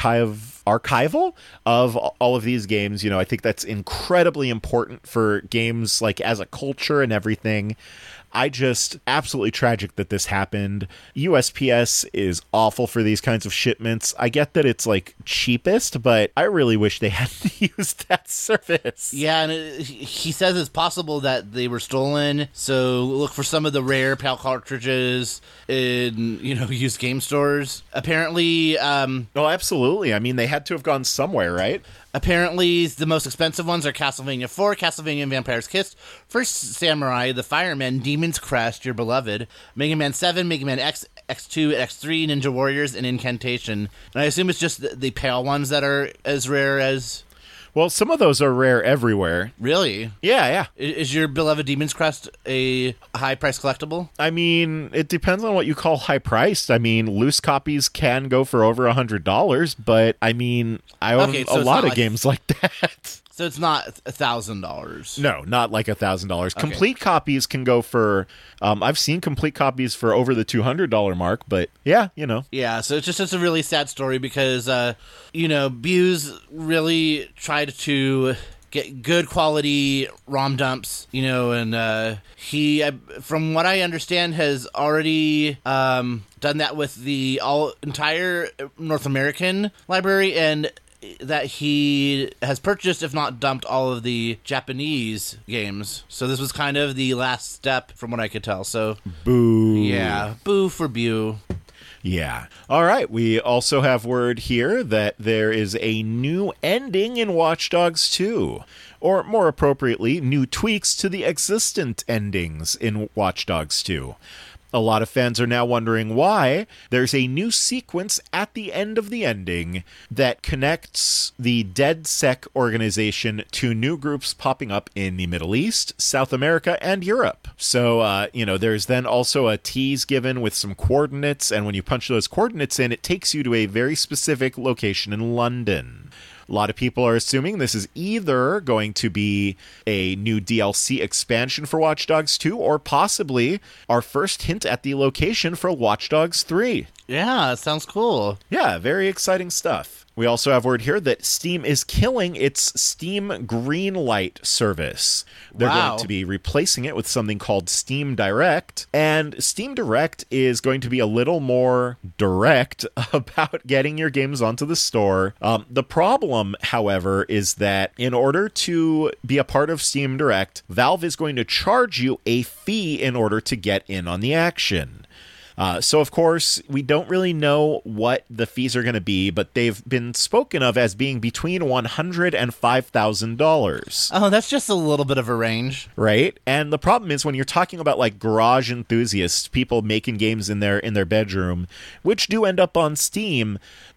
archival of all of these games. I think that's incredibly important for games, like, as a culture and everything. Absolutely tragic that this happened. USPS is awful for these kinds of shipments. I get that it's like cheapest, but I really wish they hadn't used that service. Yeah, and he says it's possible that they were stolen, so look for some of the rare PAL cartridges in, used game stores. Apparently... Oh, absolutely. I mean, they had to have gone somewhere, right? Apparently, the most expensive ones are Castlevania 4, Castlevania Vampire's Kiss, First Samurai, The Fireman, Demon's Crest, Your Beloved, Mega Man 7, Mega Man X, X2, X3, Ninja Warriors, and Incantation. And I assume it's just the Pale ones that are as rare as... Well, some of those are rare everywhere. Really? Yeah. Is your beloved Demon's Crest a high-priced collectible? I mean, it depends on what you call high-priced. I mean, loose copies can go for over $100, but, I mean, I own a lot of games like that. So it's not $1,000? No, not like $1,000. Okay. Complete copies can go for... I've seen complete copies for over the $200 mark, but yeah, Yeah, so it's a really sad story because, Bew's really tried to get good quality ROM dumps, and he, from what I understand, has already done that with the entire North American library, and that he has purchased, if not dumped, all of the Japanese games. So this was kind of the last step from what I could tell. So boo. Yeah, boo for Bew. Yeah. All right. We also have word here that there is a new ending in Watch Dogs 2. Or more appropriately, new tweaks to the existent endings in Watch Dogs 2. A lot of fans are now wondering why there's a new sequence at the end of the ending that connects the DedSec organization to new groups popping up in the Middle East, South America, and Europe. So, there's then also a tease given with some coordinates, and when you punch those coordinates in, it takes you to a very specific location in London. A lot of people are assuming this is either going to be a new DLC expansion for Watch Dogs 2 or possibly our first hint at the location for Watch Dogs 3. Yeah, sounds cool. Yeah, very exciting stuff. We also have word here that Steam is killing its Steam Greenlight service. They're going to be replacing it with something called Steam Direct, and Steam Direct is going to be a little more direct about getting your games onto the store. The problem, however, is that in order to be a part of Steam Direct, Valve is going to charge you a fee in order to get in on the action. So, of course, we don't really know what the fees are going to be, but they've been spoken of as being between $100 and $5,000. Oh, that's just a little bit of a range. Right? And the problem is when you're talking about, like, garage enthusiasts, people making games in their bedroom, which do end up on Steam,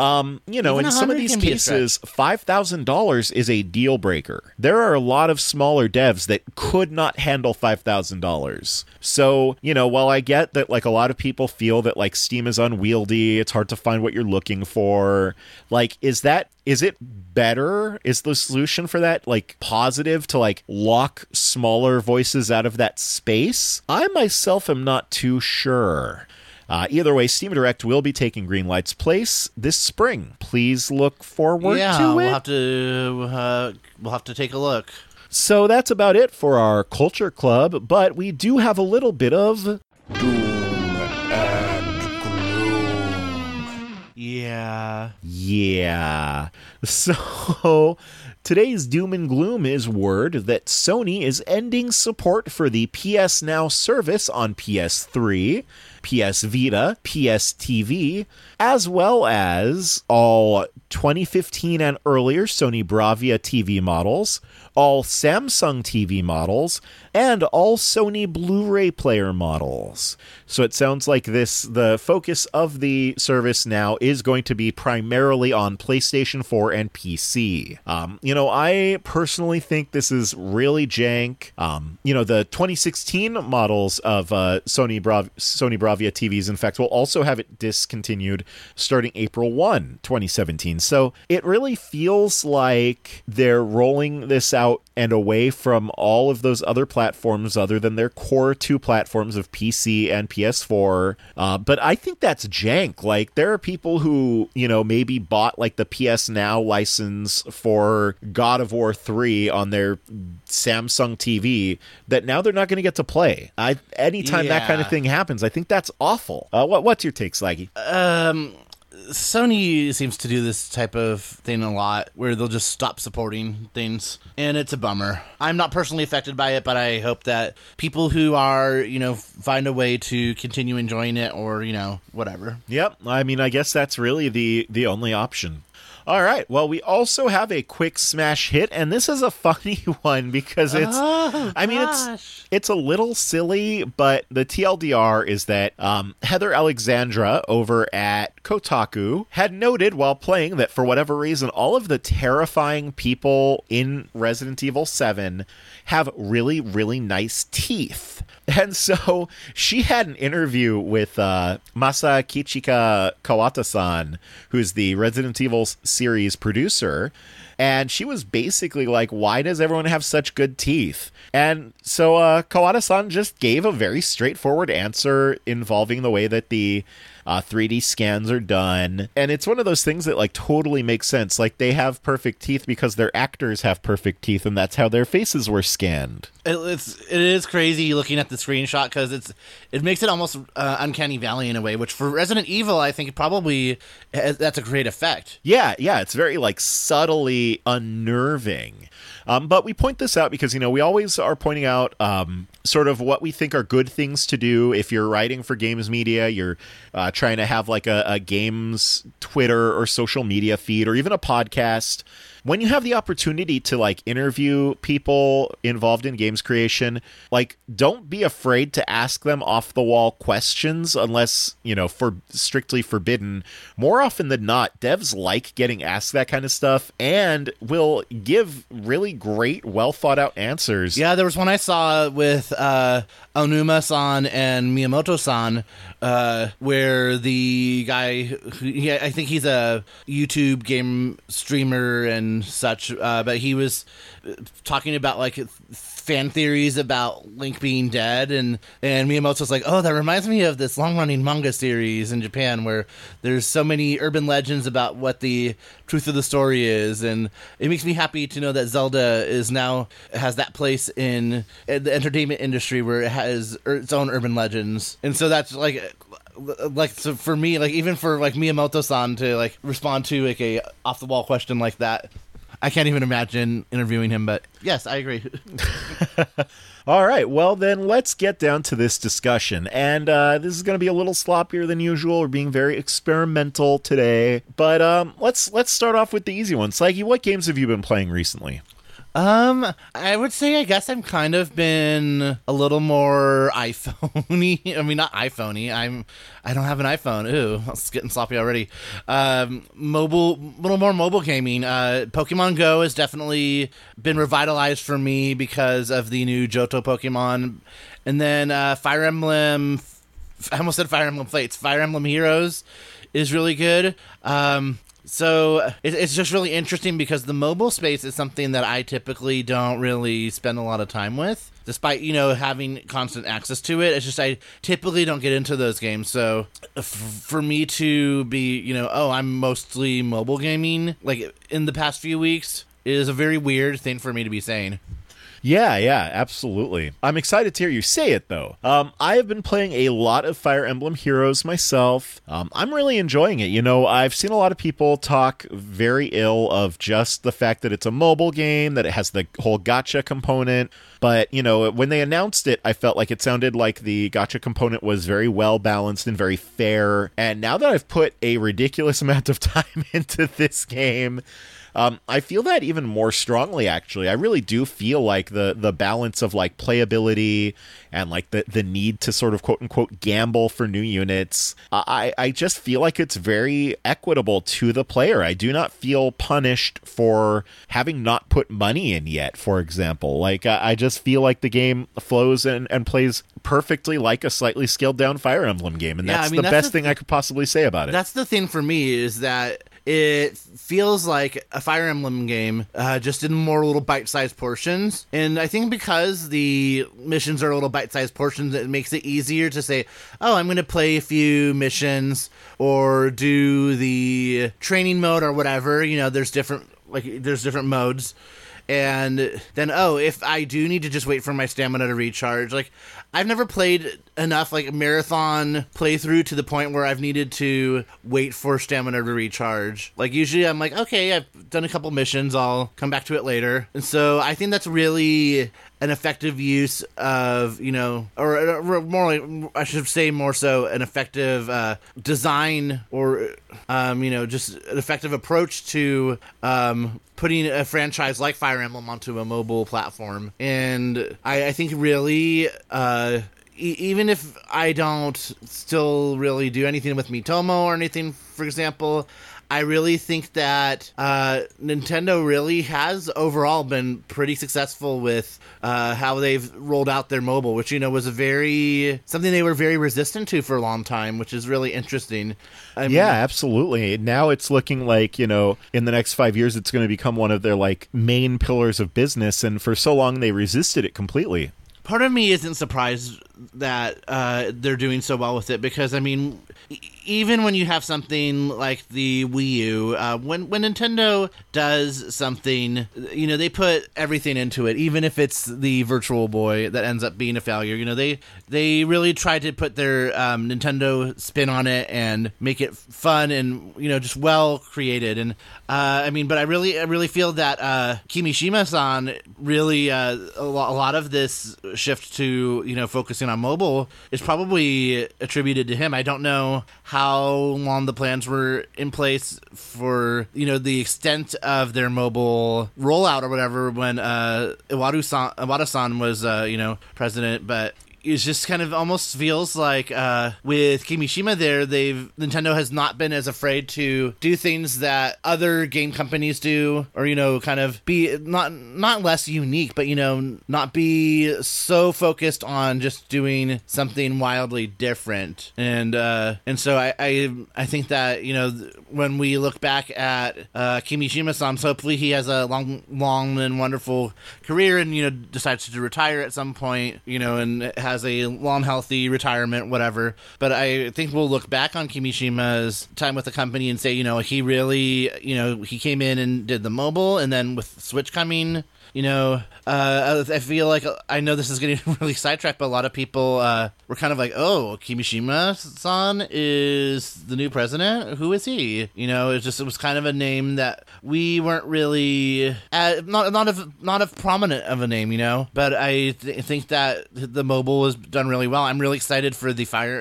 in some of these cases, $5,000 is a deal breaker. There are a lot of smaller devs that could not handle $5,000. So, while I get that, like, a lot of people people feel that like Steam is unwieldy, it's hard to find what you're looking for. Like, is it better? Is the solution for that like positive to like lock smaller voices out of that space? I myself am not too sure. Either way, Steam Direct will be taking Greenlight's place this spring. Please look forward to it. We'll have to take a look. So that's about it for our Culture Club, but we do have a little bit of doom and gloom. Yeah. So today's doom and gloom is word that Sony is ending support for the PS Now service on PS3, PS Vita, PS TV, as well as all 2015 and earlier Sony Bravia TV models, all Samsung TV models, and all Sony Blu-ray player models. So it sounds like the focus of the service now is going to be primarily on PlayStation 4 and PC. I personally think this is really jank. The 2016 models of Sony Bravia TVs, in fact, will also have it discontinued starting April 1, 2017. So it really feels like they're rolling this out and away from all of those other platforms other than their core two platforms of PC and PS4. But I think that's jank. Like, there are people who, maybe bought like the PS Now license for God of War 3 on their Samsung TV that now they're not going to get to play. Anytime that kind of thing happens, I think that's awful. What's your take, Slaggy? Sony seems to do this type of thing a lot, where they'll just stop supporting things, and it's a bummer. I'm not personally affected by it, but I hope that people who are, find a way to continue enjoying it, or, whatever. Yep. I mean, I guess that's really the only option. All right. Well, we also have a quick smash hit, and this is a funny one because it's a little silly, but the TLDR is that Heather Alexandra over at Kotaku had noted while playing that for whatever reason, all of the terrifying people in Resident Evil 7 have really, really nice teeth. And so she had an interview with Masakichika Kawata-san, who's the Resident Evil series producer, and she was basically like, why does everyone have such good teeth? And so Kawata-san just gave a very straightforward answer involving the way that the 3D scans are done. And it's one of those things that like totally makes sense. Like, they have perfect teeth because their actors have perfect teeth, and that's how their faces were scanned. It is crazy looking at the screenshot because it makes it almost Uncanny Valley in a way, which for Resident Evil, I think probably that's a great effect. Yeah, it's very like subtly unnerving. But we point this out because, we always are pointing out sort of what we think are good things to do. If you're writing for games media, you're trying to have like a games Twitter or social media feed or even a podcast. When you have the opportunity to like interview people involved in games creation, like, don't be afraid to ask them off the wall questions unless, for strictly forbidden. More often than not, devs like getting asked that kind of stuff and will give really great, well thought out answers. Yeah, there was one I saw with Onuma-san and Miyamoto-san, where the guy, I think he's a YouTube game streamer and such, but he was talking about like fan theories about Link being dead, and Miyamoto's like, oh, that reminds me of this long-running manga series in Japan where there's so many urban legends about what the truth of the story is, and it makes me happy to know that Zelda has that place in the entertainment industry where it has its own urban legends. And so that's so for me, like, even for like Miyamoto-san to like respond to like a off the wall question like that, I can't even imagine interviewing him, but yes, I agree. All right, well then let's get down to this discussion. And this is going to be a little sloppier than usual. We're being very experimental today. But let's start off with the easy one. Slaggy, what games have you been playing recently? I would say, I guess I've kind of been a little more iPhone-y. I mean, not iPhone-y. I don't have an iPhone. Ooh, it's getting sloppy already. Little more mobile gaming. Pokemon Go has definitely been revitalized for me because of the new Johto Pokemon. And then Fire Emblem I almost said Fire Emblem Fates. Fire Emblem Heroes is really good. So it's just really interesting because the mobile space is something that I typically don't really spend a lot of time with. Despite, having constant access to it, it's just I typically don't get into those games. So for me to be, I'm mostly mobile gaming, like in the past few weeks, is a very weird thing for me to be saying. Yeah, absolutely. I'm excited to hear you say it, though. I have been playing a lot of Fire Emblem Heroes myself. I'm really enjoying it. I've seen a lot of people talk very ill of just the fact that it's a mobile game, that it has the whole gacha component. But, when they announced it, I felt like it sounded like the gacha component was very well balanced and very fair. And now that I've put a ridiculous amount of time into this game, I feel that even more strongly, actually. I really do feel like the balance of like playability and like the need to sort of quote unquote gamble for new units. I just feel like it's very equitable to the player. I do not feel punished for having not put money in yet, for example. Like I just feel like the game flows and plays perfectly like a slightly scaled down Fire Emblem game. And that's the best thing I could possibly say about it. That's the thing for me is that it feels like a Fire Emblem game, just in more little bite-sized portions. And I think because the missions are little bite-sized portions, it makes it easier to say, oh, I'm going to play a few missions or do the training mode or whatever. There's different modes. And then, if I do need to just wait for my stamina to recharge, like, I've never played enough, like, marathon playthrough to the point where I've needed to wait for stamina to recharge. Like, usually I'm like, okay, I've done a couple missions, I'll come back to it later. And so I think that's really an effective use of, or more like, I should say more so an effective design or, just an effective approach to putting a franchise like Fire Emblem onto a mobile platform. And I think really, even if I don't still really do anything with Miitomo or anything, for example, I really think that Nintendo really has overall been pretty successful with how they've rolled out their mobile, which, was something they were very resistant to for a long time, which is really interesting. Yeah, absolutely. Now it's looking like, in the next 5 years, it's going to become one of their like main pillars of business. And for so long, they resisted it completely. Part of me isn't surprised that they're doing so well with it because, even when you have something like the Wii U, when Nintendo does something, they put everything into it, even if it's the Virtual Boy that ends up being a failure. They really try to put their Nintendo spin on it and make it fun and, just well created. And, but I really feel that Kimishima-san really, a lot of this shift to, focusing on mobile is probably attributed to him. I don't know how long the plans were in place for, the extent of their mobile rollout or whatever when Iwata-san was, president, but it just kind of almost feels like with Kimishima there, Nintendo has not been as afraid to do things that other game companies do, or kind of be not less unique, but not be so focused on just doing something wildly different. And so I think that when we look back at Kimishima-san, hopefully he has a long and wonderful career, and decides to retire at some point, and has a long, healthy retirement, whatever. But I think we'll look back on Kimishima's time with the company and say, he really, he came in and did the mobile, and then with Switch coming, I feel like, I know this is getting really sidetracked, but a lot of people were kind of like, oh, Kimishima-san is the new president? Who is he? It was kind of a name that we weren't really, not of prominent of a name, but I think that the mobile was done really well. I'm really excited for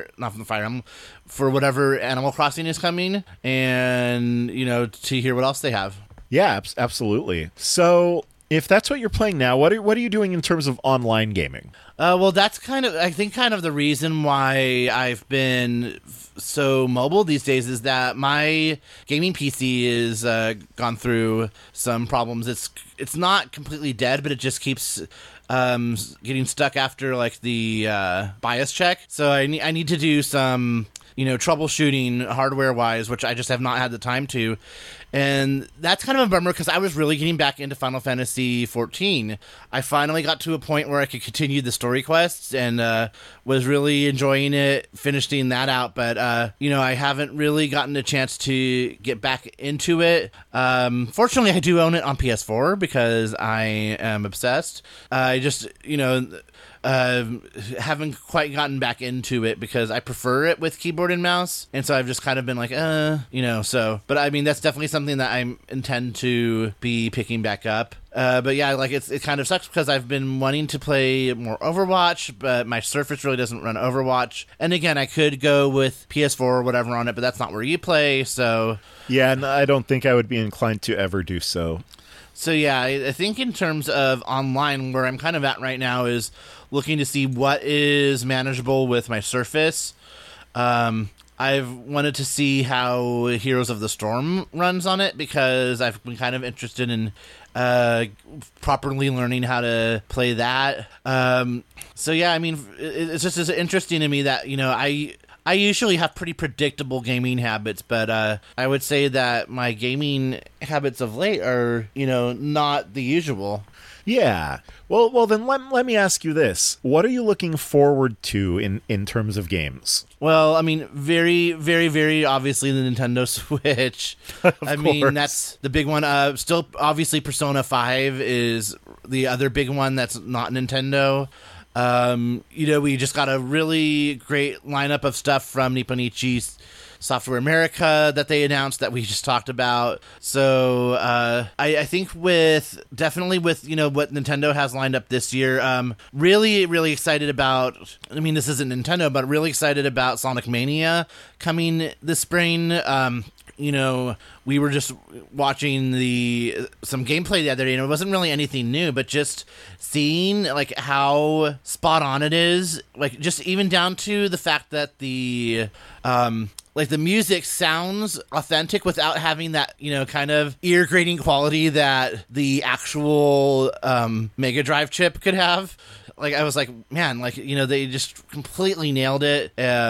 for whatever Animal Crossing is coming, and, to hear what else they have. Yeah, absolutely. So if that's what you're playing now, what are you doing in terms of online gaming? Well, that's kind of the reason why I've been so mobile these days is that my gaming PC is gone through some problems. It's not completely dead, but it just keeps getting stuck after like the bias check. So I need to do some troubleshooting hardware wise, which I just have not had the time to. And that's kind of a bummer because I was really getting back into Final Fantasy XIV. I finally got to a point where I could continue the story quests and was really enjoying it, finishing that out. But, I haven't really gotten a chance to get back into it. Fortunately, I do own it on PS4 because I am obsessed. I just, haven't quite gotten back into it because I prefer it with keyboard and mouse, and so I've just kind of been like, but I mean, that's definitely something that I intend to be picking back up. But yeah, like it kind of sucks because I've been wanting to play more Overwatch, but my Surface really doesn't run Overwatch. And again, I could go with PS4 or whatever on it, but that's not where you play, so... Yeah, and I don't think I would be inclined to ever do so. So yeah, I think in terms of online, where I'm kind of at right now is looking to see what is manageable with my Surface. I've wanted to see how Heroes of the Storm runs on it because I've been kind of interested in properly learning how to play that. So yeah, I mean, it's just as interesting to me that, I usually have pretty predictable gaming habits, but I would say that my gaming habits of late are, not the usual. Yeah. Well, then let me ask you this. What are you looking forward to in terms of games? Well, I mean, very, very, very obviously the Nintendo Switch. I mean, that's the big one. Still, obviously, Persona 5 is the other big one that's not Nintendo. We just got a really great lineup of stuff from Nippon Ichi Software America that they announced that we just talked about. So I think definitely with what Nintendo has lined up this year, really, really excited about, I mean, this isn't Nintendo, but really excited about Sonic Mania coming this spring. We were just watching some gameplay the other day, and it wasn't really anything new, but just seeing like how spot on it is, like just even down to the fact that the music sounds authentic without having that, kind of ear grating quality that the actual Mega Drive chip could have. Like, I was like, man, they just completely nailed it.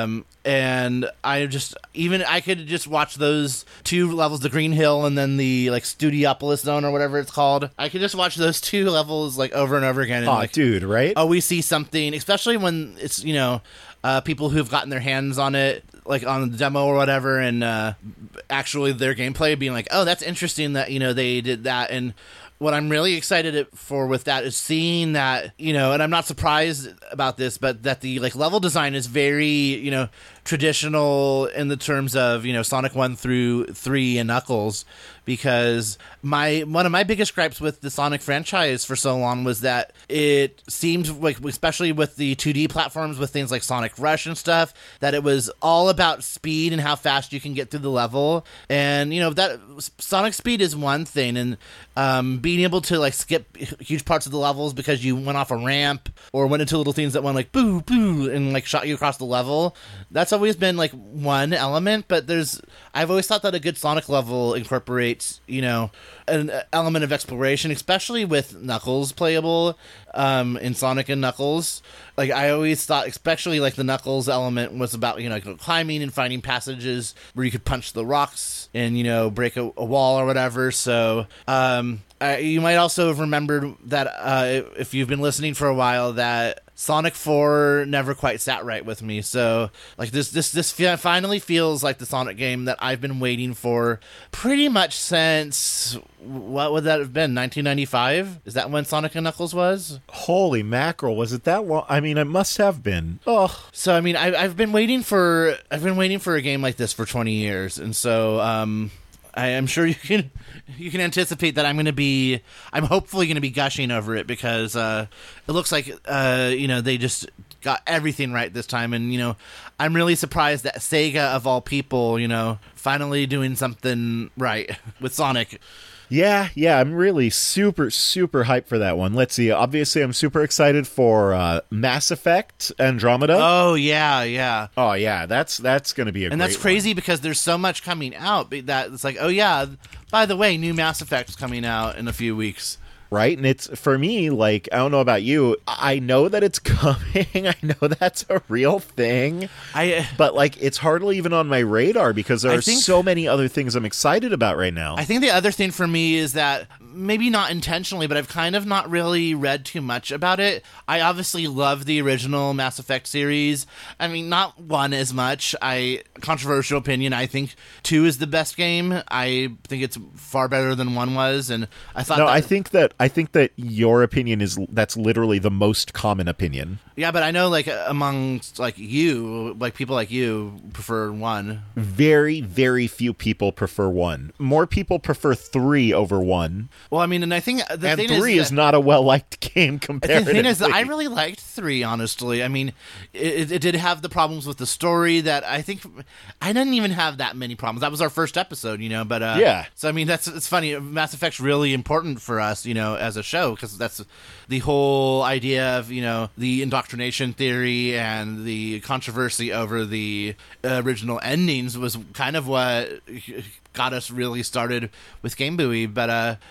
And I could just watch those two levels, the Green Hill and then the Studiopolis Zone or whatever it's called. I could just watch those two levels over and over again. And, dude, right? Oh, we see something, especially when it's, people who've gotten their hands on it, on the demo or whatever, and actually their gameplay being like, oh, that's interesting that, they did that. And what I'm really excited for with that is seeing that, and I'm not surprised about this, but that the level design is very, traditional in the terms of, Sonic 1 through 3 and Knuckles, because one of my biggest gripes with the Sonic franchise for so long was that it seemed like, especially with the 2D platforms with things like Sonic Rush and stuff, that it was all about speed and how fast you can get through the level. And, that Sonic speed is one thing, and being able to skip huge parts of the levels because you went off a ramp or went into little things that went boo, boo, and shot you across the level. That's always been one element, but I've always thought that a good Sonic level incorporates, an element of exploration, especially with Knuckles playable in Sonic and Knuckles. I always thought, especially the Knuckles element was about, climbing and finding passages where you could punch the rocks and, break a wall or whatever. So, you might also have remembered that if you've been listening for a while, that Sonic 4 never quite sat right with me. So, this finally feels like the Sonic game that I've been waiting for pretty much since, what would that have been, 1995? Is that when Sonic and Knuckles was? Holy mackerel, was it that long? I mean, it must have been. Oh. So, I mean, I've been waiting for a game like this for 20 years, and so, I am sure you can anticipate that I'm hopefully going to be gushing over it because it looks like they just got everything right this time, and I'm really surprised that Sega of all people finally doing something right with Sonic. Yeah, I'm really super, super hyped for that one. Let's see. Obviously, I'm super excited for Mass Effect Andromeda. Oh, yeah. Oh, yeah, that's going to be a great one. And that's crazy because there's so much coming out that it's oh, yeah, by the way, new Mass Effect's coming out in a few weeks. right? And it's, for me, like, I don't know about you, I know that it's coming. I know that's a real thing. But, like, it's hardly even on my radar because there are so many other things I'm excited about right now. I think the other thing for me is that, maybe not intentionally, but I've kind of not really read too much about it. I obviously love the original Mass Effect series. I mean, not 1 as much. Controversial opinion, I think 2 is the best game. I think it's far better than 1 was, and I thought I think that your opinion that's literally the most common opinion. Yeah, but I know, like, amongst, like, you, like, people like you prefer 1. Very, very few people prefer 1. More people prefer 3 over 1. Well, I mean, and I think the thing 3 is not a well-liked game comparatively. The thing is that I really liked 3, honestly. I mean, it did have the problems with the story that I think I didn't even have that many problems. That was our first episode, but yeah. So I mean, it's funny. Mass Effect's really important for us, as a show, because that's the whole idea of the indoctrination theory and the controversy over the original endings was kind of what got us really started with Game Buoy. But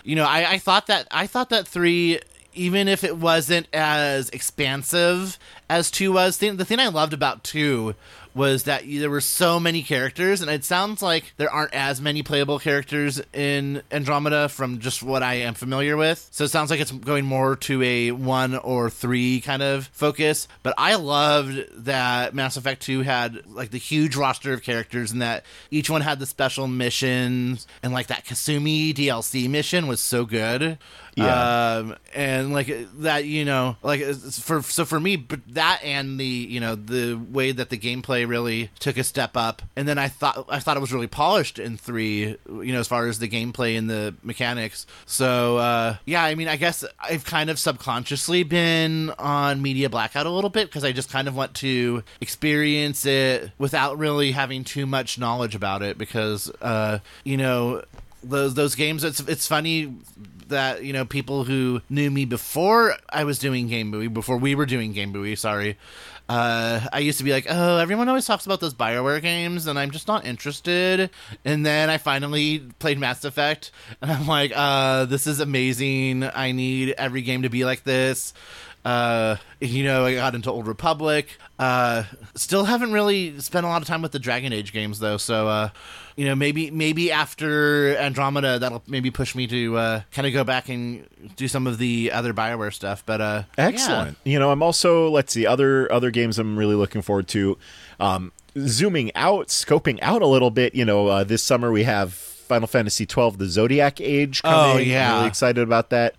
I thought that 3, even if it wasn't as expansive as 2 was, the thing I loved about 2 was that there were so many characters, and it sounds like there aren't as many playable characters in Andromeda from just what I am familiar with. So it sounds like it's going more to a 1 or 3 kind of focus. But I loved that Mass Effect 2 had like the huge roster of characters, and that each one had the special missions, and like that Kasumi DLC mission was so good. Yeah. And like that, like for me, but that and the way that the gameplay really took a step up, and then I thought it was really polished in 3, as far as the gameplay and the mechanics. So yeah, I mean, I guess I've kind of subconsciously been on Media Blackout a little bit because I just kind of want to experience it without really having too much knowledge about it, because those games, it's funny that people who knew me before I was doing Game Buoy, before we were doing Game Buoy, sorry, I used to be like, oh, everyone always talks about those BioWare games, and I'm just not interested. And then I finally played Mass Effect, and I'm like, this is amazing. I need every game to be like this. I got into Old Republic. Still haven't really spent a lot of time with the Dragon Age games, though. So, maybe after Andromeda, that'll maybe push me to kind of go back and do some of the other BioWare stuff. But excellent. Yeah. I'm also, let's see, other games I'm really looking forward to. Zooming out, scoping out a little bit. This summer we have Final Fantasy XII, the Zodiac Age coming. Oh, yeah. I'm really excited about that.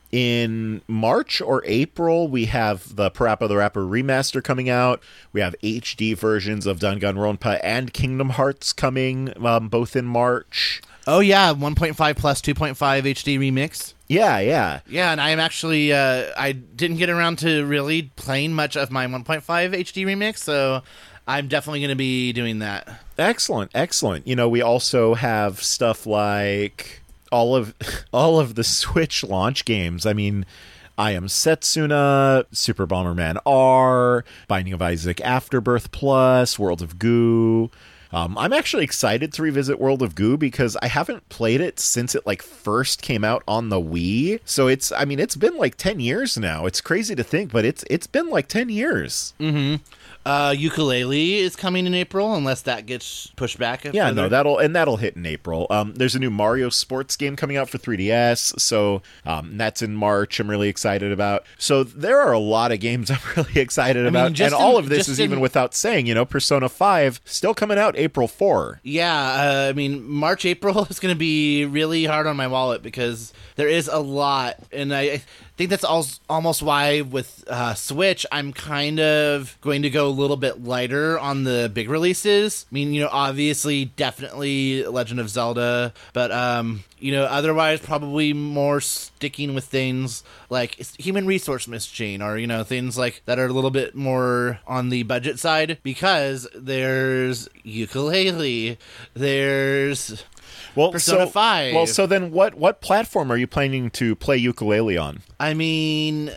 In March or April, we have the Parappa the Rapper remaster coming out. We have HD versions of Danganronpa and Kingdom Hearts coming, both in March. Oh, yeah, 1.5 plus 2.5 HD remix. Yeah. Yeah, and I am actually, I didn't get around to really playing much of my 1.5 HD remix, so I'm definitely going to be doing that. Excellent. We also have stuff like all of the Switch launch games. I mean, I Am Setsuna, Super Bomberman R, Binding of Isaac Afterbirth Plus, World of Goo. I'm actually excited to revisit World of Goo because I haven't played it since it first came out on the Wii. So it's been 10 years now. It's crazy to think, but it's been 10 years. Mm-hmm. Ukulele is coming in April, unless that gets pushed back. Yeah, no, that'll hit in April. There's a new Mario sports game coming out for 3DS, so that's in March. I'm really excited about. So there are a lot of games I'm really excited about, and all of this is even without saying, Persona 5 still coming out April 4. Yeah, March, April is going to be really hard on my wallet because there is a lot, and I think that's almost why with Switch, I'm kind of going to go a little bit lighter on the big releases. Obviously, definitely Legend of Zelda, but otherwise probably more sticking with things like Human Resource Machine or, things like that are a little bit more on the budget side, because there's Ukulele, there's Persona 5. Well, so then what platform are you planning to play Ukulele on? I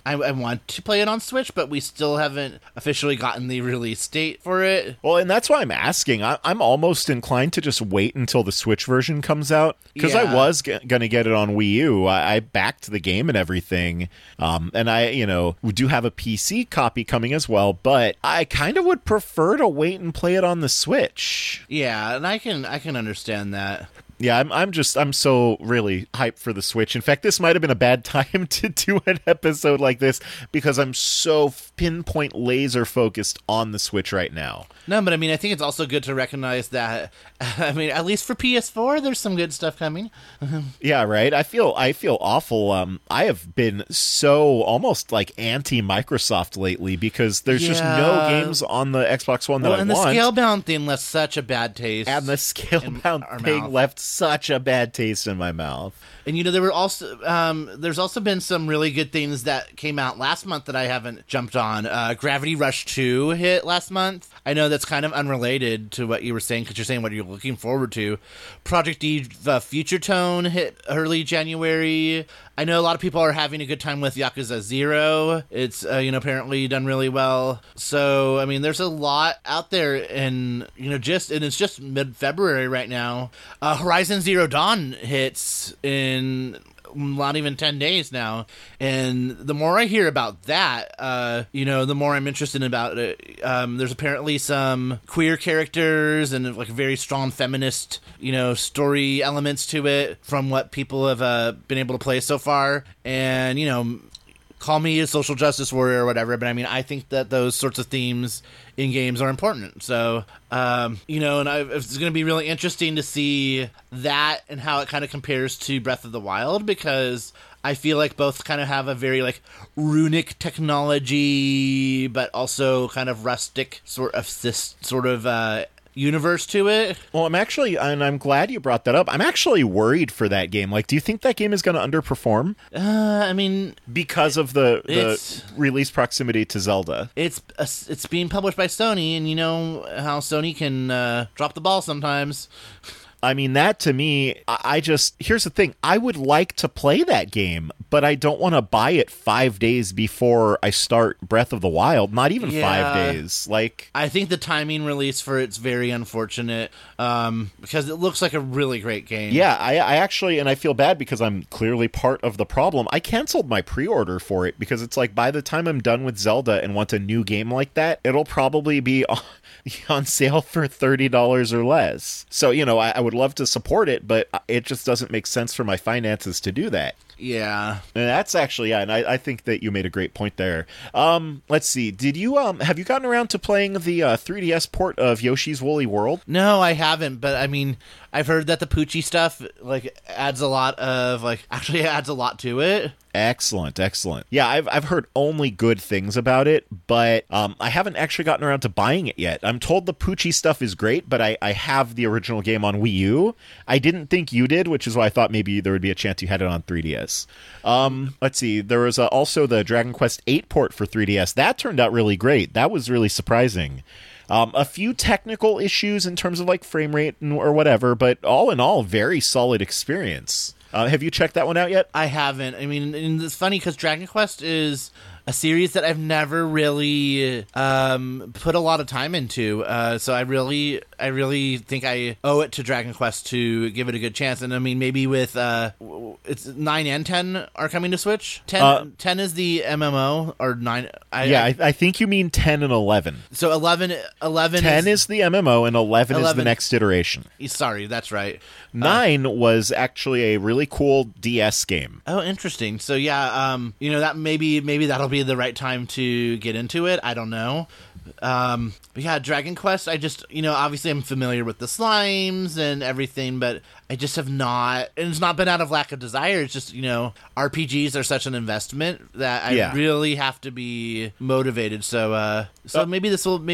I want to play it on Switch, but we still haven't officially gotten the release date for it. Well, and that's why I'm asking. I'm almost inclined to just wait until the Switch version comes out, because I was going to get it on Wii U. I backed the game and everything, and I, we do have a PC copy coming as well, but I kind of would prefer to wait and play it on the Switch. Yeah, and I can understand that. Yeah, I'm so really hyped for the Switch. In fact, this might have been a bad time to do an episode like this because I'm so pinpoint laser focused on the Switch right now. No, but I mean, I think it's also good to recognize that, I mean, at least for PS4, there's some good stuff coming. Yeah, right? I feel awful. I have been so almost like anti-Microsoft lately because there's just no games on the Xbox One that I want. And the Scalebound thing left such a bad taste. And the Scalebound thing left such a bad taste in my mouth. And there were also there's also been some really good things that came out last month that I haven't jumped on. Gravity Rush 2 hit last month. I know that's kind of unrelated to what you were saying because you're saying what you're looking forward to. Project Eve Future Tone hit early January. I know a lot of people are having a good time with Yakuza 0. It's apparently done really well. So I mean, there's a lot out there, and it's just mid-February right now. Horizon Zero Dawn hits in not even 10 days now, and the more I hear about that, the more I'm interested about it. There's apparently some queer characters and like very strong feminist story elements to it from what people have been able to play so far, and call me a social justice warrior or whatever, but I mean, I think that those sorts of themes in games are important. So, and it's going to be really interesting to see that and how it kind of compares to Breath of the Wild, because I feel like both kind of have a very like runic technology, but also kind of rustic sort of universe to it. Well, I'm glad you brought that up. I'm actually worried for that game. Like, do you think that game is going to underperform? I mean, because of the release proximity to Zelda. It's being published by Sony, and you know how Sony can drop the ball sometimes. I mean, that to me, here's the thing. I would like to play that game, but I don't want to buy it 5 days before I start Breath of the Wild. Not even 5 days. Like, I think the timing release for it's very unfortunate, because it looks like a really great game. Yeah, I actually, and I feel bad because I'm clearly part of the problem. I canceled my pre-order for it because it's like by the time I'm done with Zelda and want a new game like that, it'll probably be on sale for $30 or less. So, I would love to support it, but it just doesn't make sense for my finances to do that. Yeah. And that's actually, and I think that you made a great point there. Let's see. Did you, have you gotten around to playing the 3DS port of Yoshi's Woolly World? No, I haven't, but I mean, I've heard that the Poochie stuff, adds a lot to it. Excellent. Yeah, I've heard only good things about it, but I haven't actually gotten around to buying it yet. I'm told the Poochie stuff is great, but I have the original game on Wii U. I didn't think you did, which is why I thought maybe there would be a chance you had it on 3DS. Let's see. There was also the Dragon Quest VIII port for 3DS. That turned out really great. That was really surprising. A few technical issues in terms of like frame rate or whatever, but all in all, very solid experience. Have you checked that one out yet? I haven't. I mean, and it's funny because Dragon Quest is a series that I've never really put a lot of time into. So I really think I owe it to Dragon Quest to give it a good chance. And I mean, maybe with it's 9 and 10 are coming to Switch. 10 is the MMO, or 9. I think you mean 10 and 11. So 11 10 is the MMO and 11 is the next iteration. Sorry, that's right. 9 was actually a really cool DS game. Oh, interesting. So yeah, that maybe that'll be the right time to get into it. I don't know. But yeah, Dragon Quest, I just, obviously I'm familiar with the slimes and everything, but I just have not, and it's not been out of lack of desire. It's just, RPGs are such an investment that I really have to be motivated. So maybe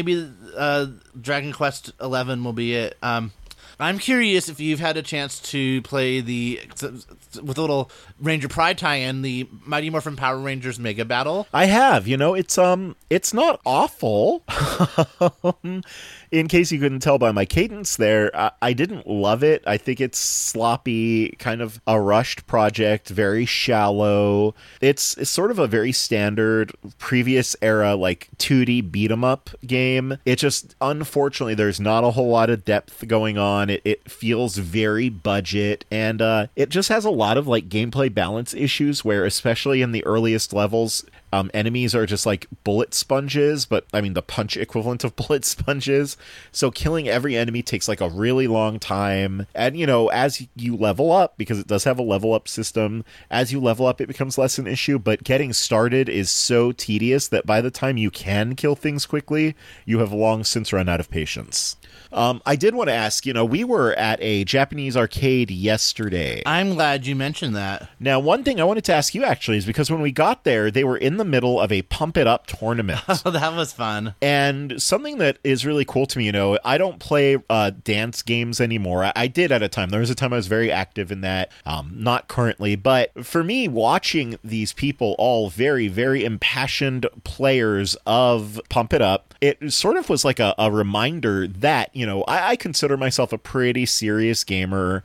Dragon Quest 11 will be it. I'm curious if you've had a chance to play with a little Ranger Pride tie-in, the Mighty Morphin Power Rangers Mega Battle. I have. It's not awful. in case you couldn't tell by my cadence there, I didn't love it. I think it's sloppy, kind of a rushed project, very shallow. It's sort of a very standard previous era, like 2D beat 'em up game. It just, unfortunately, there's not a whole lot of depth going on. It feels very budget, and it just has a lot of like gameplay balance issues where, especially in the earliest levels, enemies are just like bullet sponges, but I mean the punch equivalent of bullet sponges. So killing every enemy takes like a really long time. And you know, as you level up, because it does have a level up system, as you level up, it becomes less an issue. But getting started is so tedious that by the time you can kill things quickly, you have long since run out of patience. I did want to ask, you know, we were at a Japanese arcade yesterday. I'm glad you mentioned that. Now, one thing I wanted to ask you actually is because when we got there, they were in the middle of a Pump It Up tournament. Oh, that was fun. And something that is really cool to me, you know, I don't play dance games anymore. I did at a time. There was a time I was very active in that, not currently. But for me, watching these people, all very, very impassioned players of Pump It Up, it sort of was like a reminder that, you know, I consider myself a pretty serious gamer.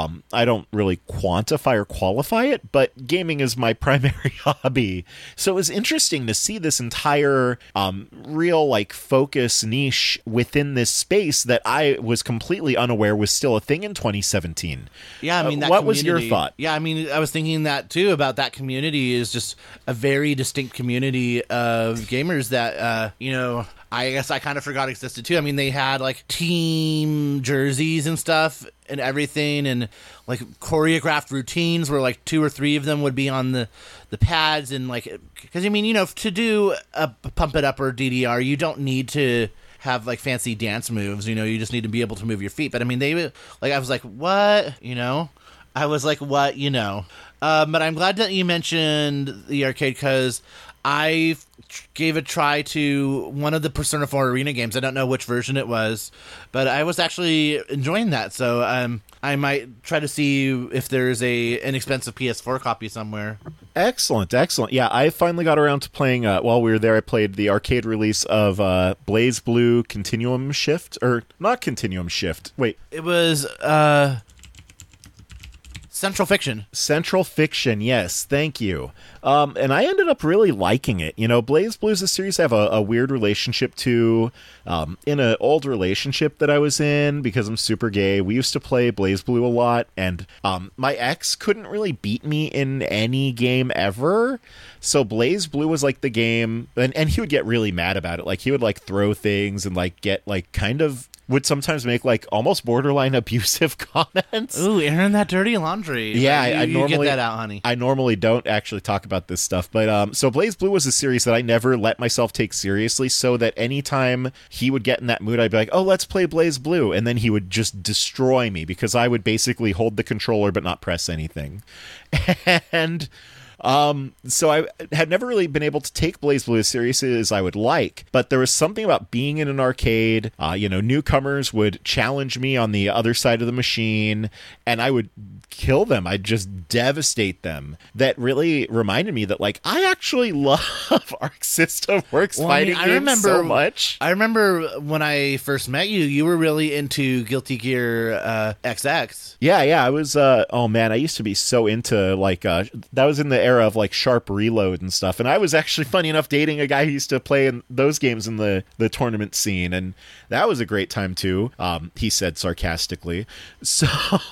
I don't really quantify or qualify it, but gaming is my primary hobby. So it was interesting to see this entire real like focus niche within this space that I was completely unaware was still a thing in 2017. Yeah, I mean, what was your thought? Yeah, I mean, I was thinking that too, about that community is just a very distinct community of gamers that, you know, I guess I kind of forgot existed too. I mean, they had like team jerseys and stuff and everything, and like choreographed routines where like 2 or 3 of them would be on the pads, and like, because I mean, you know, to do a Pump It Up or DDR, you don't need to have like fancy dance moves, you know, you just need to be able to move your feet. But I mean, they like, I was like, what, you know? I was like, what, you know? But I'm glad that you mentioned the arcade, because I gave a try to one of the Persona 4 Arena games. I don't know which version it was, but I was actually enjoying that. So I might try to see if there's a inexpensive PS4 copy somewhere. Excellent, excellent. Yeah, I finally got around to playing, while we were there, I played the arcade release of BlazBlue Continuum Shift, or not Continuum Shift. Wait. It was Central Fiction. Central Fiction, yes, thank you. And I ended up really liking it. You know, BlazBlue is a series I have a weird relationship to. In an old relationship that I was in, because I'm super gay, we used to play BlazBlue a lot, and my ex couldn't really beat me in any game ever. So BlazBlue was like the game, and he would get really mad about it. Like, he would like throw things and like get like kind of would sometimes make like almost borderline abusive comments. Ooh, airing that dirty laundry. Yeah, I normally get that out, honey. I normally don't actually talk about this stuff, but so BlazBlue was a series that I never let myself take seriously, so that anytime he would get in that mood, I'd be like, oh, let's play BlazBlue, and then he would just destroy me because I would basically hold the controller but not press anything. And so I had never really been able to take BlazBlue as seriously as I would like, but there was something about being in an arcade. You know, newcomers would challenge me on the other side of the machine, and I would kill them. I'd just devastate them. That really reminded me that, like, I actually love Arc System Works fighting games so much. I remember when I first met you, you were really into Guilty Gear XX. Yeah, I was, oh man, I used to be so into, like, that was in the era of, like, Sharp Reload and stuff, and I was actually, funny enough, dating a guy who used to play in those games in the tournament scene, and that was a great time, too, he said sarcastically. So,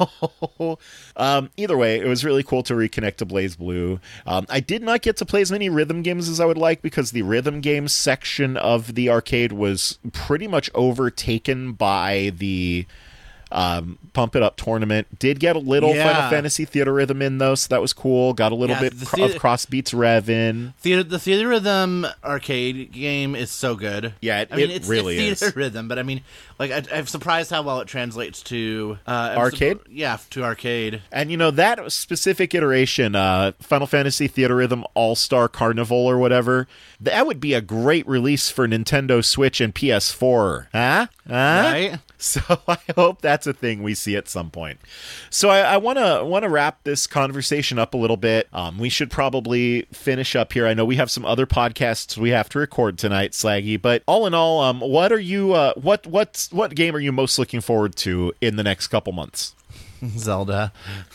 either way, it was really cool to reconnect to BlazBlue. I did not get to play as many rhythm games as I would like, because the rhythm games section of the arcade was pretty much overtaken by the Pump It Up tournament. Did get a little Final Fantasy Theater Rhythm in, though, so that was cool. Got a little bit of Cross Beats Rev in. The Theater Rhythm arcade game is so good. Yeah, it's really is. Theater Rhythm, but I mean, like, I'm surprised how well it translates to arcade. To arcade. And you know, that specific iteration, Final Fantasy Theater Rhythm All-Star Carnival or whatever, that would be a great release for Nintendo Switch and PS4. Huh? Right? So I hope that's that's a thing we see at some point. So I want to wrap this conversation up a little bit. We should probably finish up here. I know we have some other podcasts we have to record tonight, Slaggy, but all in all, what are you what game are you most looking forward to in the next couple months? Zelda.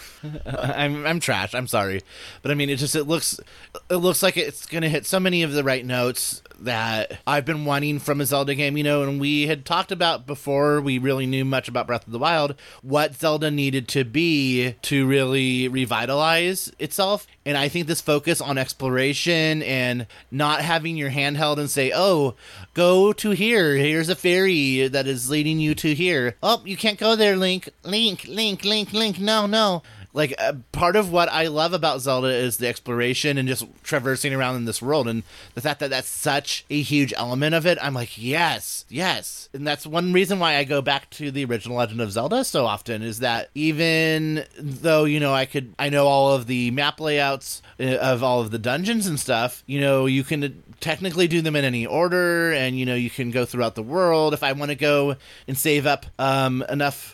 I'm trash. I'm sorry, but I mean, it looks like it's gonna hit so many of the right notes that I've been wanting from a Zelda game. You know, and we had talked about before we really knew much about Breath of the Wild what Zelda needed to be to really revitalize itself. And I think this focus on exploration and not having your handheld and say, "Oh, go to here. Here's a ferry that is leading you to here. Oh, you can't go there, Link. Link. No." Like, part of what I love about Zelda is the exploration and just traversing around in this world. And the fact that that's such a huge element of it, I'm like, yes. And that's one reason why I go back to the original Legend of Zelda so often, is that even though, you know, I know all of the map layouts of all of the dungeons and stuff, you know, you can technically do them in any order, and, you know, you can go throughout the world. If I want to go and save up enough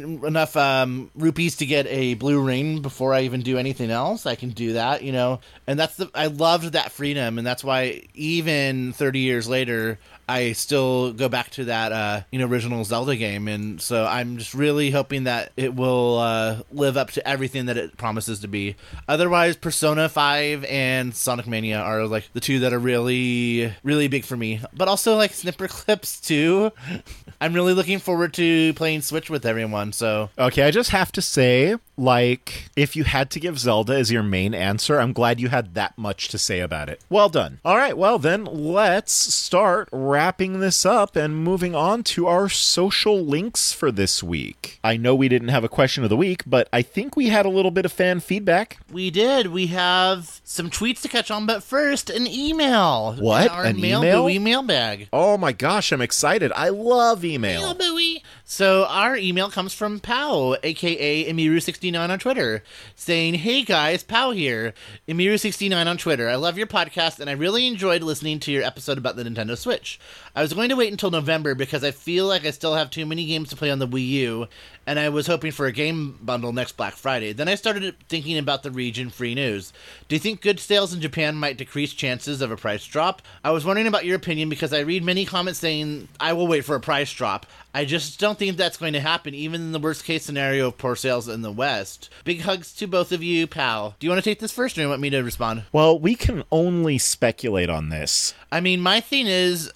rupees to get a blue ring before I even do anything else, I can do that, you know. And I loved that freedom, and that's why even 30 years later I still go back to that original Zelda game. And so I'm just really hoping that it will live up to everything that it promises to be. Otherwise, Persona 5 and Sonic Mania are like the two that are really, really big for me. But also like Snipper Clips too. I'm really looking forward to playing Switch with everyone. So okay, I just have to say, like, if you had to give Zelda as your main answer, I'm glad you had that much to say about it. Well done. All right, well then let's start wrapping this up and moving on to our social links for this week. I know we didn't have a question of the week, but I think we had a little bit of fan feedback. We did. We have some tweets to catch on, but first, an email. What? Our An Mail email? Buoy mailbag. Oh my gosh, I'm excited. I love email. Mail Buoy. So our email comes from Pow, aka Emiru69 on Twitter, saying, "Hey guys, Pow here. Emiru69 on Twitter. I love your podcast and I really enjoyed listening to your episode about the Nintendo Switch. I was going to wait until November because I feel like I still have too many games to play on the Wii U, and I was hoping for a game bundle next Black Friday. Then I started thinking about the region-free news. Do you think good sales in Japan might decrease chances of a price drop? I was wondering about your opinion because I read many comments saying I will wait for a price drop. I just don't think that's going to happen, even in the worst-case scenario of poor sales in the West. Big hugs to both of you, pal." Do you want to take this first, or do you want me to respond? Well, we can only speculate on this. I mean, my thing is,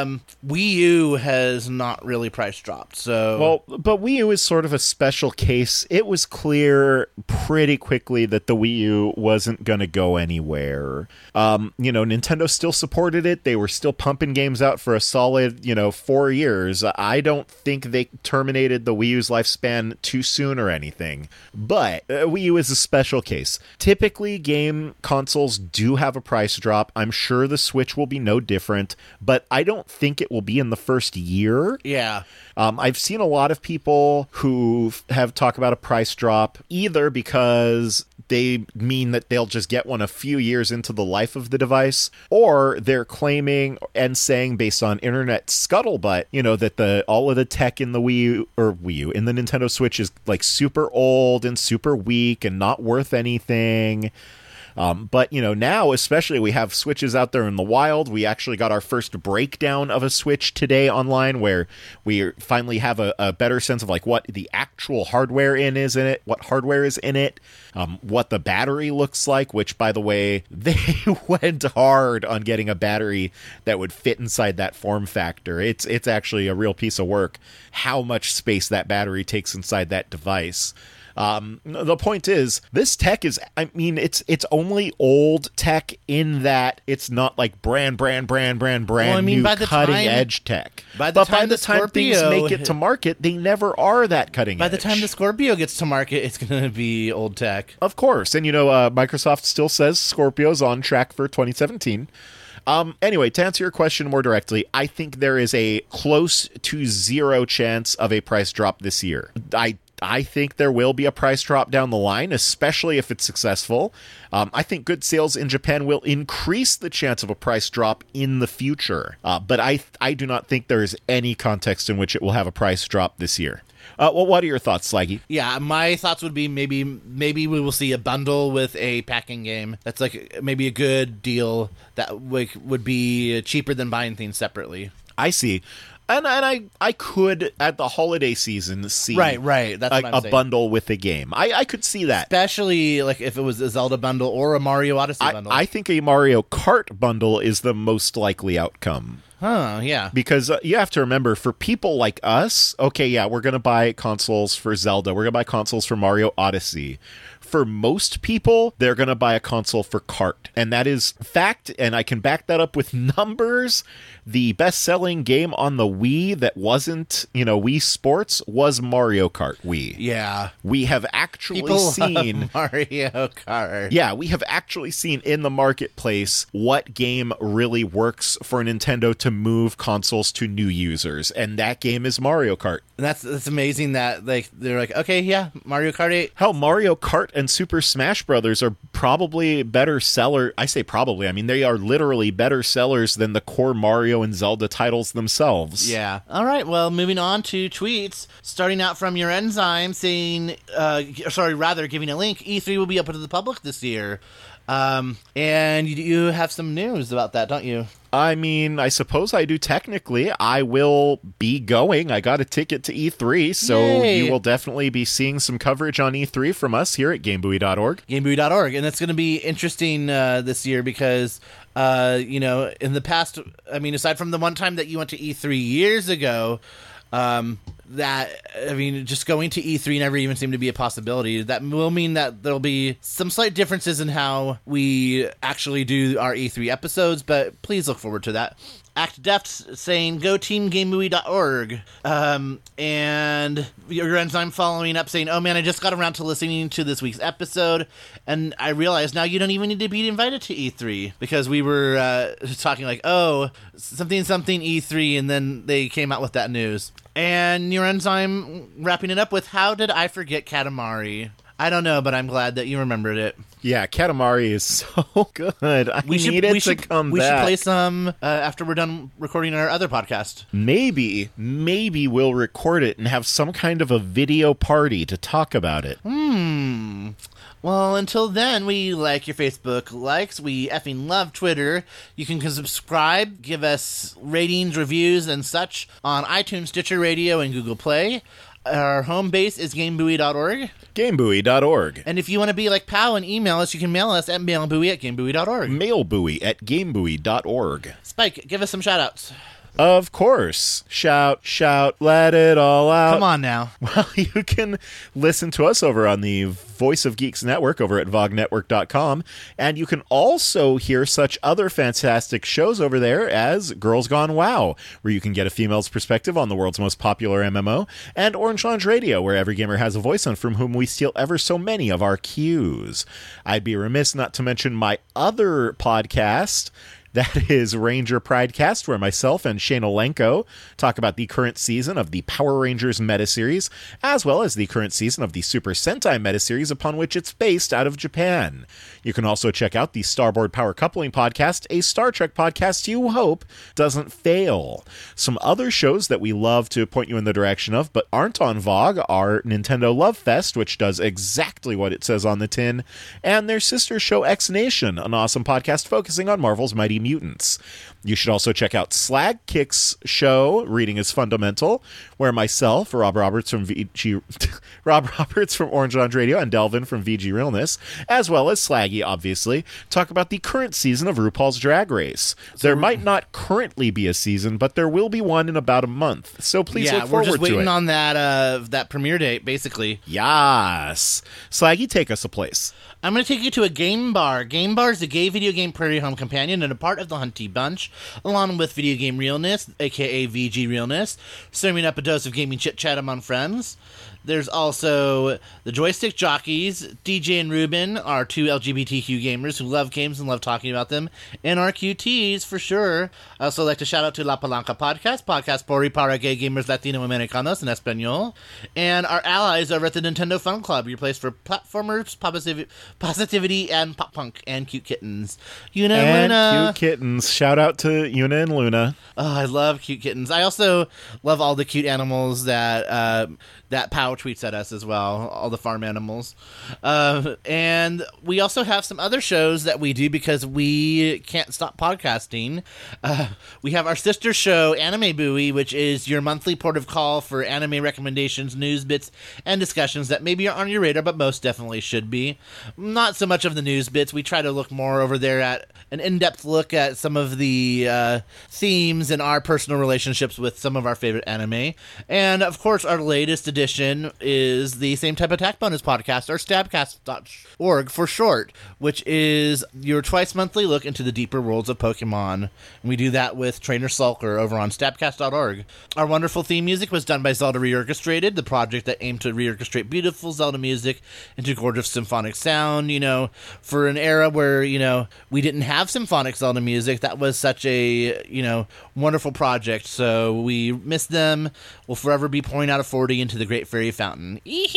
Wii U has not really price dropped, so... Well, but Wii U is sort of a special case. It was clear pretty quickly that the Wii U wasn't going to go anywhere. Nintendo still supported it. They were still pumping games out for a solid, 4 years. I don't think they terminated the Wii U's lifespan too soon or anything. But Wii U is a special case. Typically, game consoles do have a price drop. I'm sure the Switch will be no different, but I don't think it will be in the first year. Yeah. I've seen a lot of people who have talked about a price drop, either because they mean that they'll just get one a few years into the life of the device, or they're claiming and saying, based on internet scuttlebutt, that all of the tech in the Wii U in the Nintendo Switch is like super old and super weak and not worth anything. But now especially we have Switches out there in the wild. We actually got our first breakdown of a Switch today online, where we finally have a better sense of like what the actual hardware is in it, what hardware is in it, what the battery looks like, which, by the way, they went hard on getting a battery that would fit inside that form factor. It's actually a real piece of work how much space that battery takes inside that device. The point is, this tech is, it's only old tech in that it's not like brand new cutting edge tech. But by the time things make it to market, they never are that cutting edge. By the time the Scorpio gets to market, it's going to be old tech. Of course. And Microsoft still says Scorpio's on track for 2017. Anyway, to answer your question more directly, I think there is a close to zero chance of a price drop this year. I think there will be a price drop down the line, especially if it's successful. I think good sales in Japan will increase the chance of a price drop in the future. But I do not think there is any context in which it will have a price drop this year. Well, what are your thoughts, Slaggy? Yeah, my thoughts would be maybe we will see a bundle with a packing game. That's like maybe a good deal that would be cheaper than buying things separately. I see. And I could, at the holiday season, see right. That's what I'm saying. Bundle with a game. I could see that. Especially like if it was a Zelda bundle or a Mario Odyssey bundle. I think a Mario Kart bundle is the most likely outcome. Huh, yeah. Because you have to remember, for people like us, okay, yeah, we're going to buy consoles for Zelda. We're going to buy consoles for Mario Odyssey. For most people, they're going to buy a console for Kart. And that is fact, and I can back that up with numbers. The best-selling game on the Wii that wasn't, Wii Sports was Mario Kart Wii. Yeah. We have actually seen love Mario Kart. Yeah, we have actually seen in the marketplace what game really works for Nintendo to move consoles to new users, and that game is Mario Kart. And that's amazing that they're like, okay, yeah, Mario Kart 8. Hell, Mario Kart and Super Smash Brothers are probably better seller. I say probably. I mean, they are literally better sellers than the core Mario and Zelda titles themselves. Yeah. All right. Well, moving on to tweets. Starting out from your enzyme saying, giving a link. E3 will be open to the public this year. And you have some news about that, don't you? I mean, I suppose I do technically. I will be going. I got a ticket to E3, so Yay. You will definitely be seeing some coverage on E3 from us here at GameBuoy.org. GameBuoy.org. And that's going to be interesting this year because, in the past, I mean, aside from the one time that you went to E3 years ago, just going to E3 never even seemed to be a possibility. That will mean that there'll be some slight differences in how we actually do our E3 episodes, but please look forward to that. Act Deft saying, go team GameBuoy.org. And your enzyme following up saying, oh man, I just got around to listening to this week's episode, and I realized now you don't even need to be invited to E3, because we were talking like, oh, something E3, and then they came out with that news. And your enzyme wrapping it up with, how did I forget Katamari? I don't know, but I'm glad that you remembered it. Yeah, Katamari is so good. We should play some after we're done recording our other podcast. Maybe we'll record it and have some kind of a video party to talk about it. Well, until then, we like your Facebook likes. We effing love Twitter. You can subscribe, give us ratings, reviews, and such on iTunes, Stitcher Radio, and Google Play. Our home base is GameBuoy.org. GameBuoy.org. And if you want to be like Pow and email us, you can mail us at mailbuoy@GameBuoy.org. Mailbuoy@GameBuoy.org. Spike, give us some shout-outs. Of course. Shout, let it all out. Come on now. Well, you can listen to us over on the Voice of Geeks Network over at vognetwork.com, and you can also hear such other fantastic shows over there as Girls Gone WoW, where you can get a female's perspective on the world's most popular MMO, and Orange Lounge Radio, where every gamer has a voice and from whom we steal ever so many of our cues. I'd be remiss not to mention my other podcast. That is Ranger Pridecast, where myself and Shane Olenko talk about the current season of the Power Rangers meta-series, as well as the current season of the Super Sentai meta-series upon which it's based out of Japan. You can also check out the Starboard Power Coupling Podcast, a Star Trek podcast you hope doesn't fail. Some other shows that we love to point you in the direction of, but aren't on VOG, are Nintendo Love Fest, which does exactly what it says on the tin, and their sister show X Nation, an awesome podcast focusing on Marvel's Mighty Mutants. You should also check out Slag Kick's show, Reading is Fundamental, where myself, Rob Roberts from Orange Lounge Radio, and Delvin from VG Realness, as well as Slaggy, obviously, talk about the current season of RuPaul's Drag Race. There might not currently be a season, but there will be one in about a month. So please look forward to it. We're just waiting on that premiere date, basically. Yes. Slaggy, take us a place. I'm going to take you to a game bar. Game Bar is a gay video game party home companion and a part of the Hunty Bunch. along with Video Game Realness, aka VG Realness, serving up a dose of gaming chit-chat among friends. There's also the Joystick Jockeys, DJ and Ruben, are two LGBTQ gamers who love games and love talking about them, and our QTs for sure. I also like to shout out to La Palanca Podcast por y para gay gamers Latino-Americanos in Espanol, and our allies over at the Nintendo Fun Club, your place for platformers, positivity, and pop punk, and cute kittens. Yuna and Luna. Cute kittens. Shout out to Yuna and Luna. Oh, I love cute kittens. I also love all the cute animals that Pow tweets at us as well, all the farm animals. And we also have some other shows that we do because we can't stop podcasting. We have our sister show, Anime Buoy, which is your monthly port of call for anime recommendations, news bits, and discussions that maybe are on your radar, but most definitely should be. Not so much of the news bits. We try to look more over there at an in-depth look at some of the themes and our personal relationships with some of our favorite anime. And, of course, our latest edition is the Same Type Attack Bonus podcast, or stabcast.org for short, which is your twice-monthly look into the deeper worlds of Pokemon. And we do that with Trainer Sulker over on stabcast.org. Our wonderful theme music was done by Zelda Reorchestrated, the project that aimed to reorchestrate beautiful Zelda music into gorgeous symphonic sound. You know, for an era where, you know, we didn't have symphonic Zelda music, that was such a, you know, wonderful project. So we miss them. We'll forever be pouring out a 40 into the Great Fairy Fountain.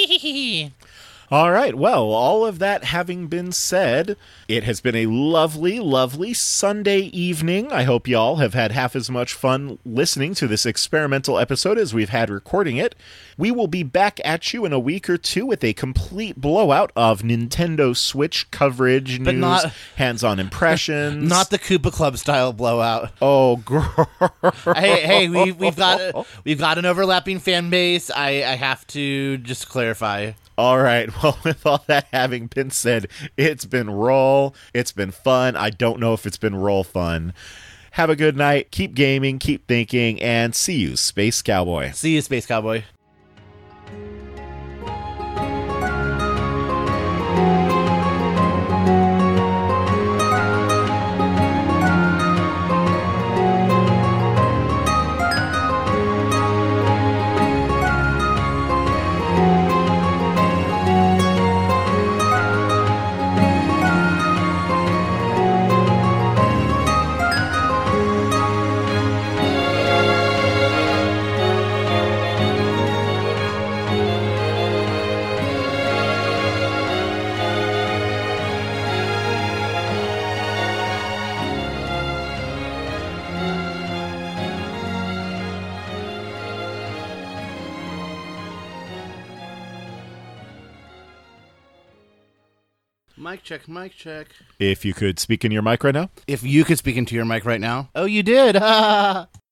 All right, well, all of that having been said, it has been a lovely, lovely Sunday evening. I hope y'all have had half as much fun listening to this experimental episode as we've had recording it. We will be back at you in a week or two with a complete blowout of Nintendo Switch coverage, but news, hands-on impressions. Not the Koopa Club style blowout. Oh, girl. Hey, we've got an overlapping fan base. I have to just clarify. All right, well, with all that having been said, it's been roll. It's been fun. I don't know if it's been roll fun. Have a good night. Keep gaming, keep thinking, and see you, Space Cowboy. See you, Space Cowboy. Mic check, mic check. If you could speak in your mic right now. If you could speak into your mic right now. Oh, you did.